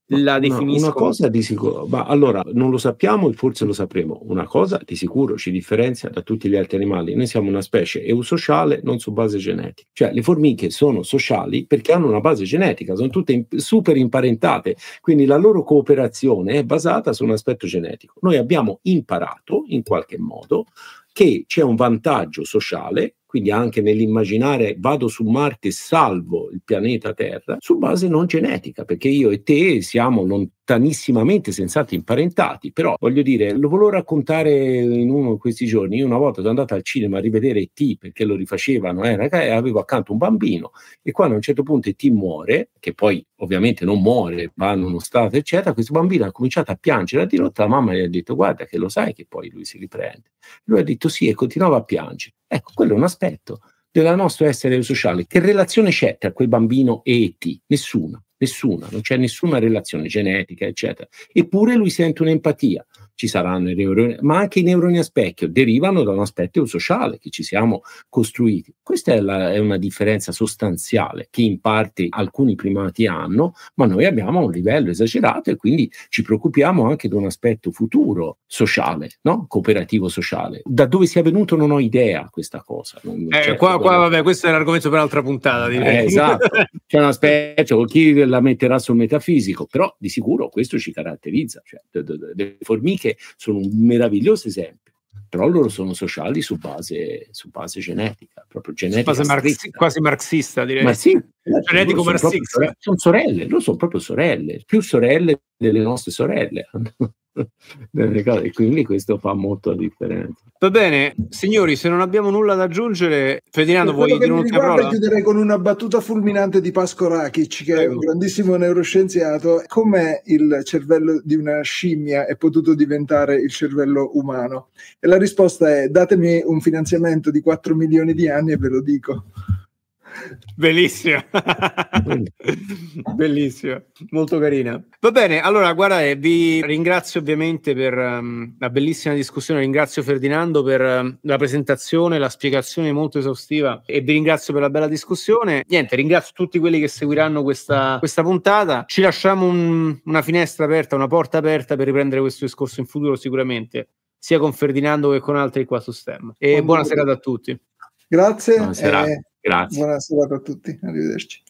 la una, definiscono. Una cosa di sicuro, ma allora non lo sappiamo e forse lo sapremo. Una cosa di sicuro ci differenzia da tutti gli altri animali: noi siamo una specie eusociale, non su base genetica. Cioè le formiche sono sociali perché hanno una base genetica, sono tutte in, super imparentate, quindi la loro cooperazione è basata su un aspetto genetico. Noi abbiamo imparato in qualche modo che c'è un vantaggio sociale, quindi anche nell'immaginare vado su Marte e salvo il pianeta Terra, su base non genetica, perché io e te siamo lontanissimamente senz'altro imparentati. Però voglio dire, lo volevo raccontare in uno di questi giorni. Io una volta sono andato al cinema a rivedere E T perché lo rifacevano, eh, ragazzi, avevo accanto un bambino e quando a un certo punto E T muore, che poi ovviamente non muore, va in uno stato eccetera, questo bambino ha cominciato a piangere, a dirotto, la mamma gli ha detto guarda che lo sai che poi lui si riprende. Lui ha detto sì e continuava a piangere. Ecco, quello è un aspetto del nostro essere sociale. Che relazione c'è tra quel bambino e E T? Nessuna, nessuna, non c'è nessuna relazione genetica, eccetera. Eppure lui sente un'empatia. Ci saranno i neuroni, ma anche i neuroni a specchio derivano da un aspetto sociale che ci siamo costruiti. Questa è, la, è una differenza sostanziale che in parte alcuni primati hanno, ma noi abbiamo a un livello esagerato e quindi ci preoccupiamo anche di un aspetto futuro sociale, no? Cooperativo sociale. Da dove sia venuto non ho idea questa cosa. Non, eh, certo, qua, qua vabbè, questo è l'argomento per un'altra puntata, direi. Eh, esatto, c'è un aspetto, chi la metterà sul metafisico, però di sicuro questo ci caratterizza. Cioè, le formiche sono un meraviglioso esempio, però loro sono sociali su base, su base genetica, proprio genetica base marxi- quasi marxista, direi. Ma sì, genetico marxista. Sono sorelle, loro sono proprio sorelle, più sorelle delle nostre sorelle. E quindi questo fa molto la differenza. Va bene, signori, se non abbiamo nulla da aggiungere, Ferdinando, vuoi dire un'ultima parola? Chiuderei con una battuta fulminante di Pasco Rakic, che Prego. È un grandissimo neuroscienziato. Com'è il cervello di una scimmia è potuto diventare il cervello umano? E la risposta è: datemi un finanziamento di quattro milioni di anni e ve lo dico. Bellissima. Bellissima, molto carina. Va bene, allora guarda, eh, vi ringrazio ovviamente per um, la bellissima discussione, ringrazio Ferdinando per um, la presentazione, la spiegazione molto esaustiva e vi ringrazio per la bella discussione. Niente, ringrazio tutti quelli che seguiranno questa, questa puntata. Ci lasciamo un, una finestra aperta, una porta aperta per riprendere questo discorso in futuro sicuramente, sia con Ferdinando che con altri qua su STEM. E buona serata a tutti. Grazie. Buona serata. Eh, Grazie. Buona serata a tutti. Arrivederci.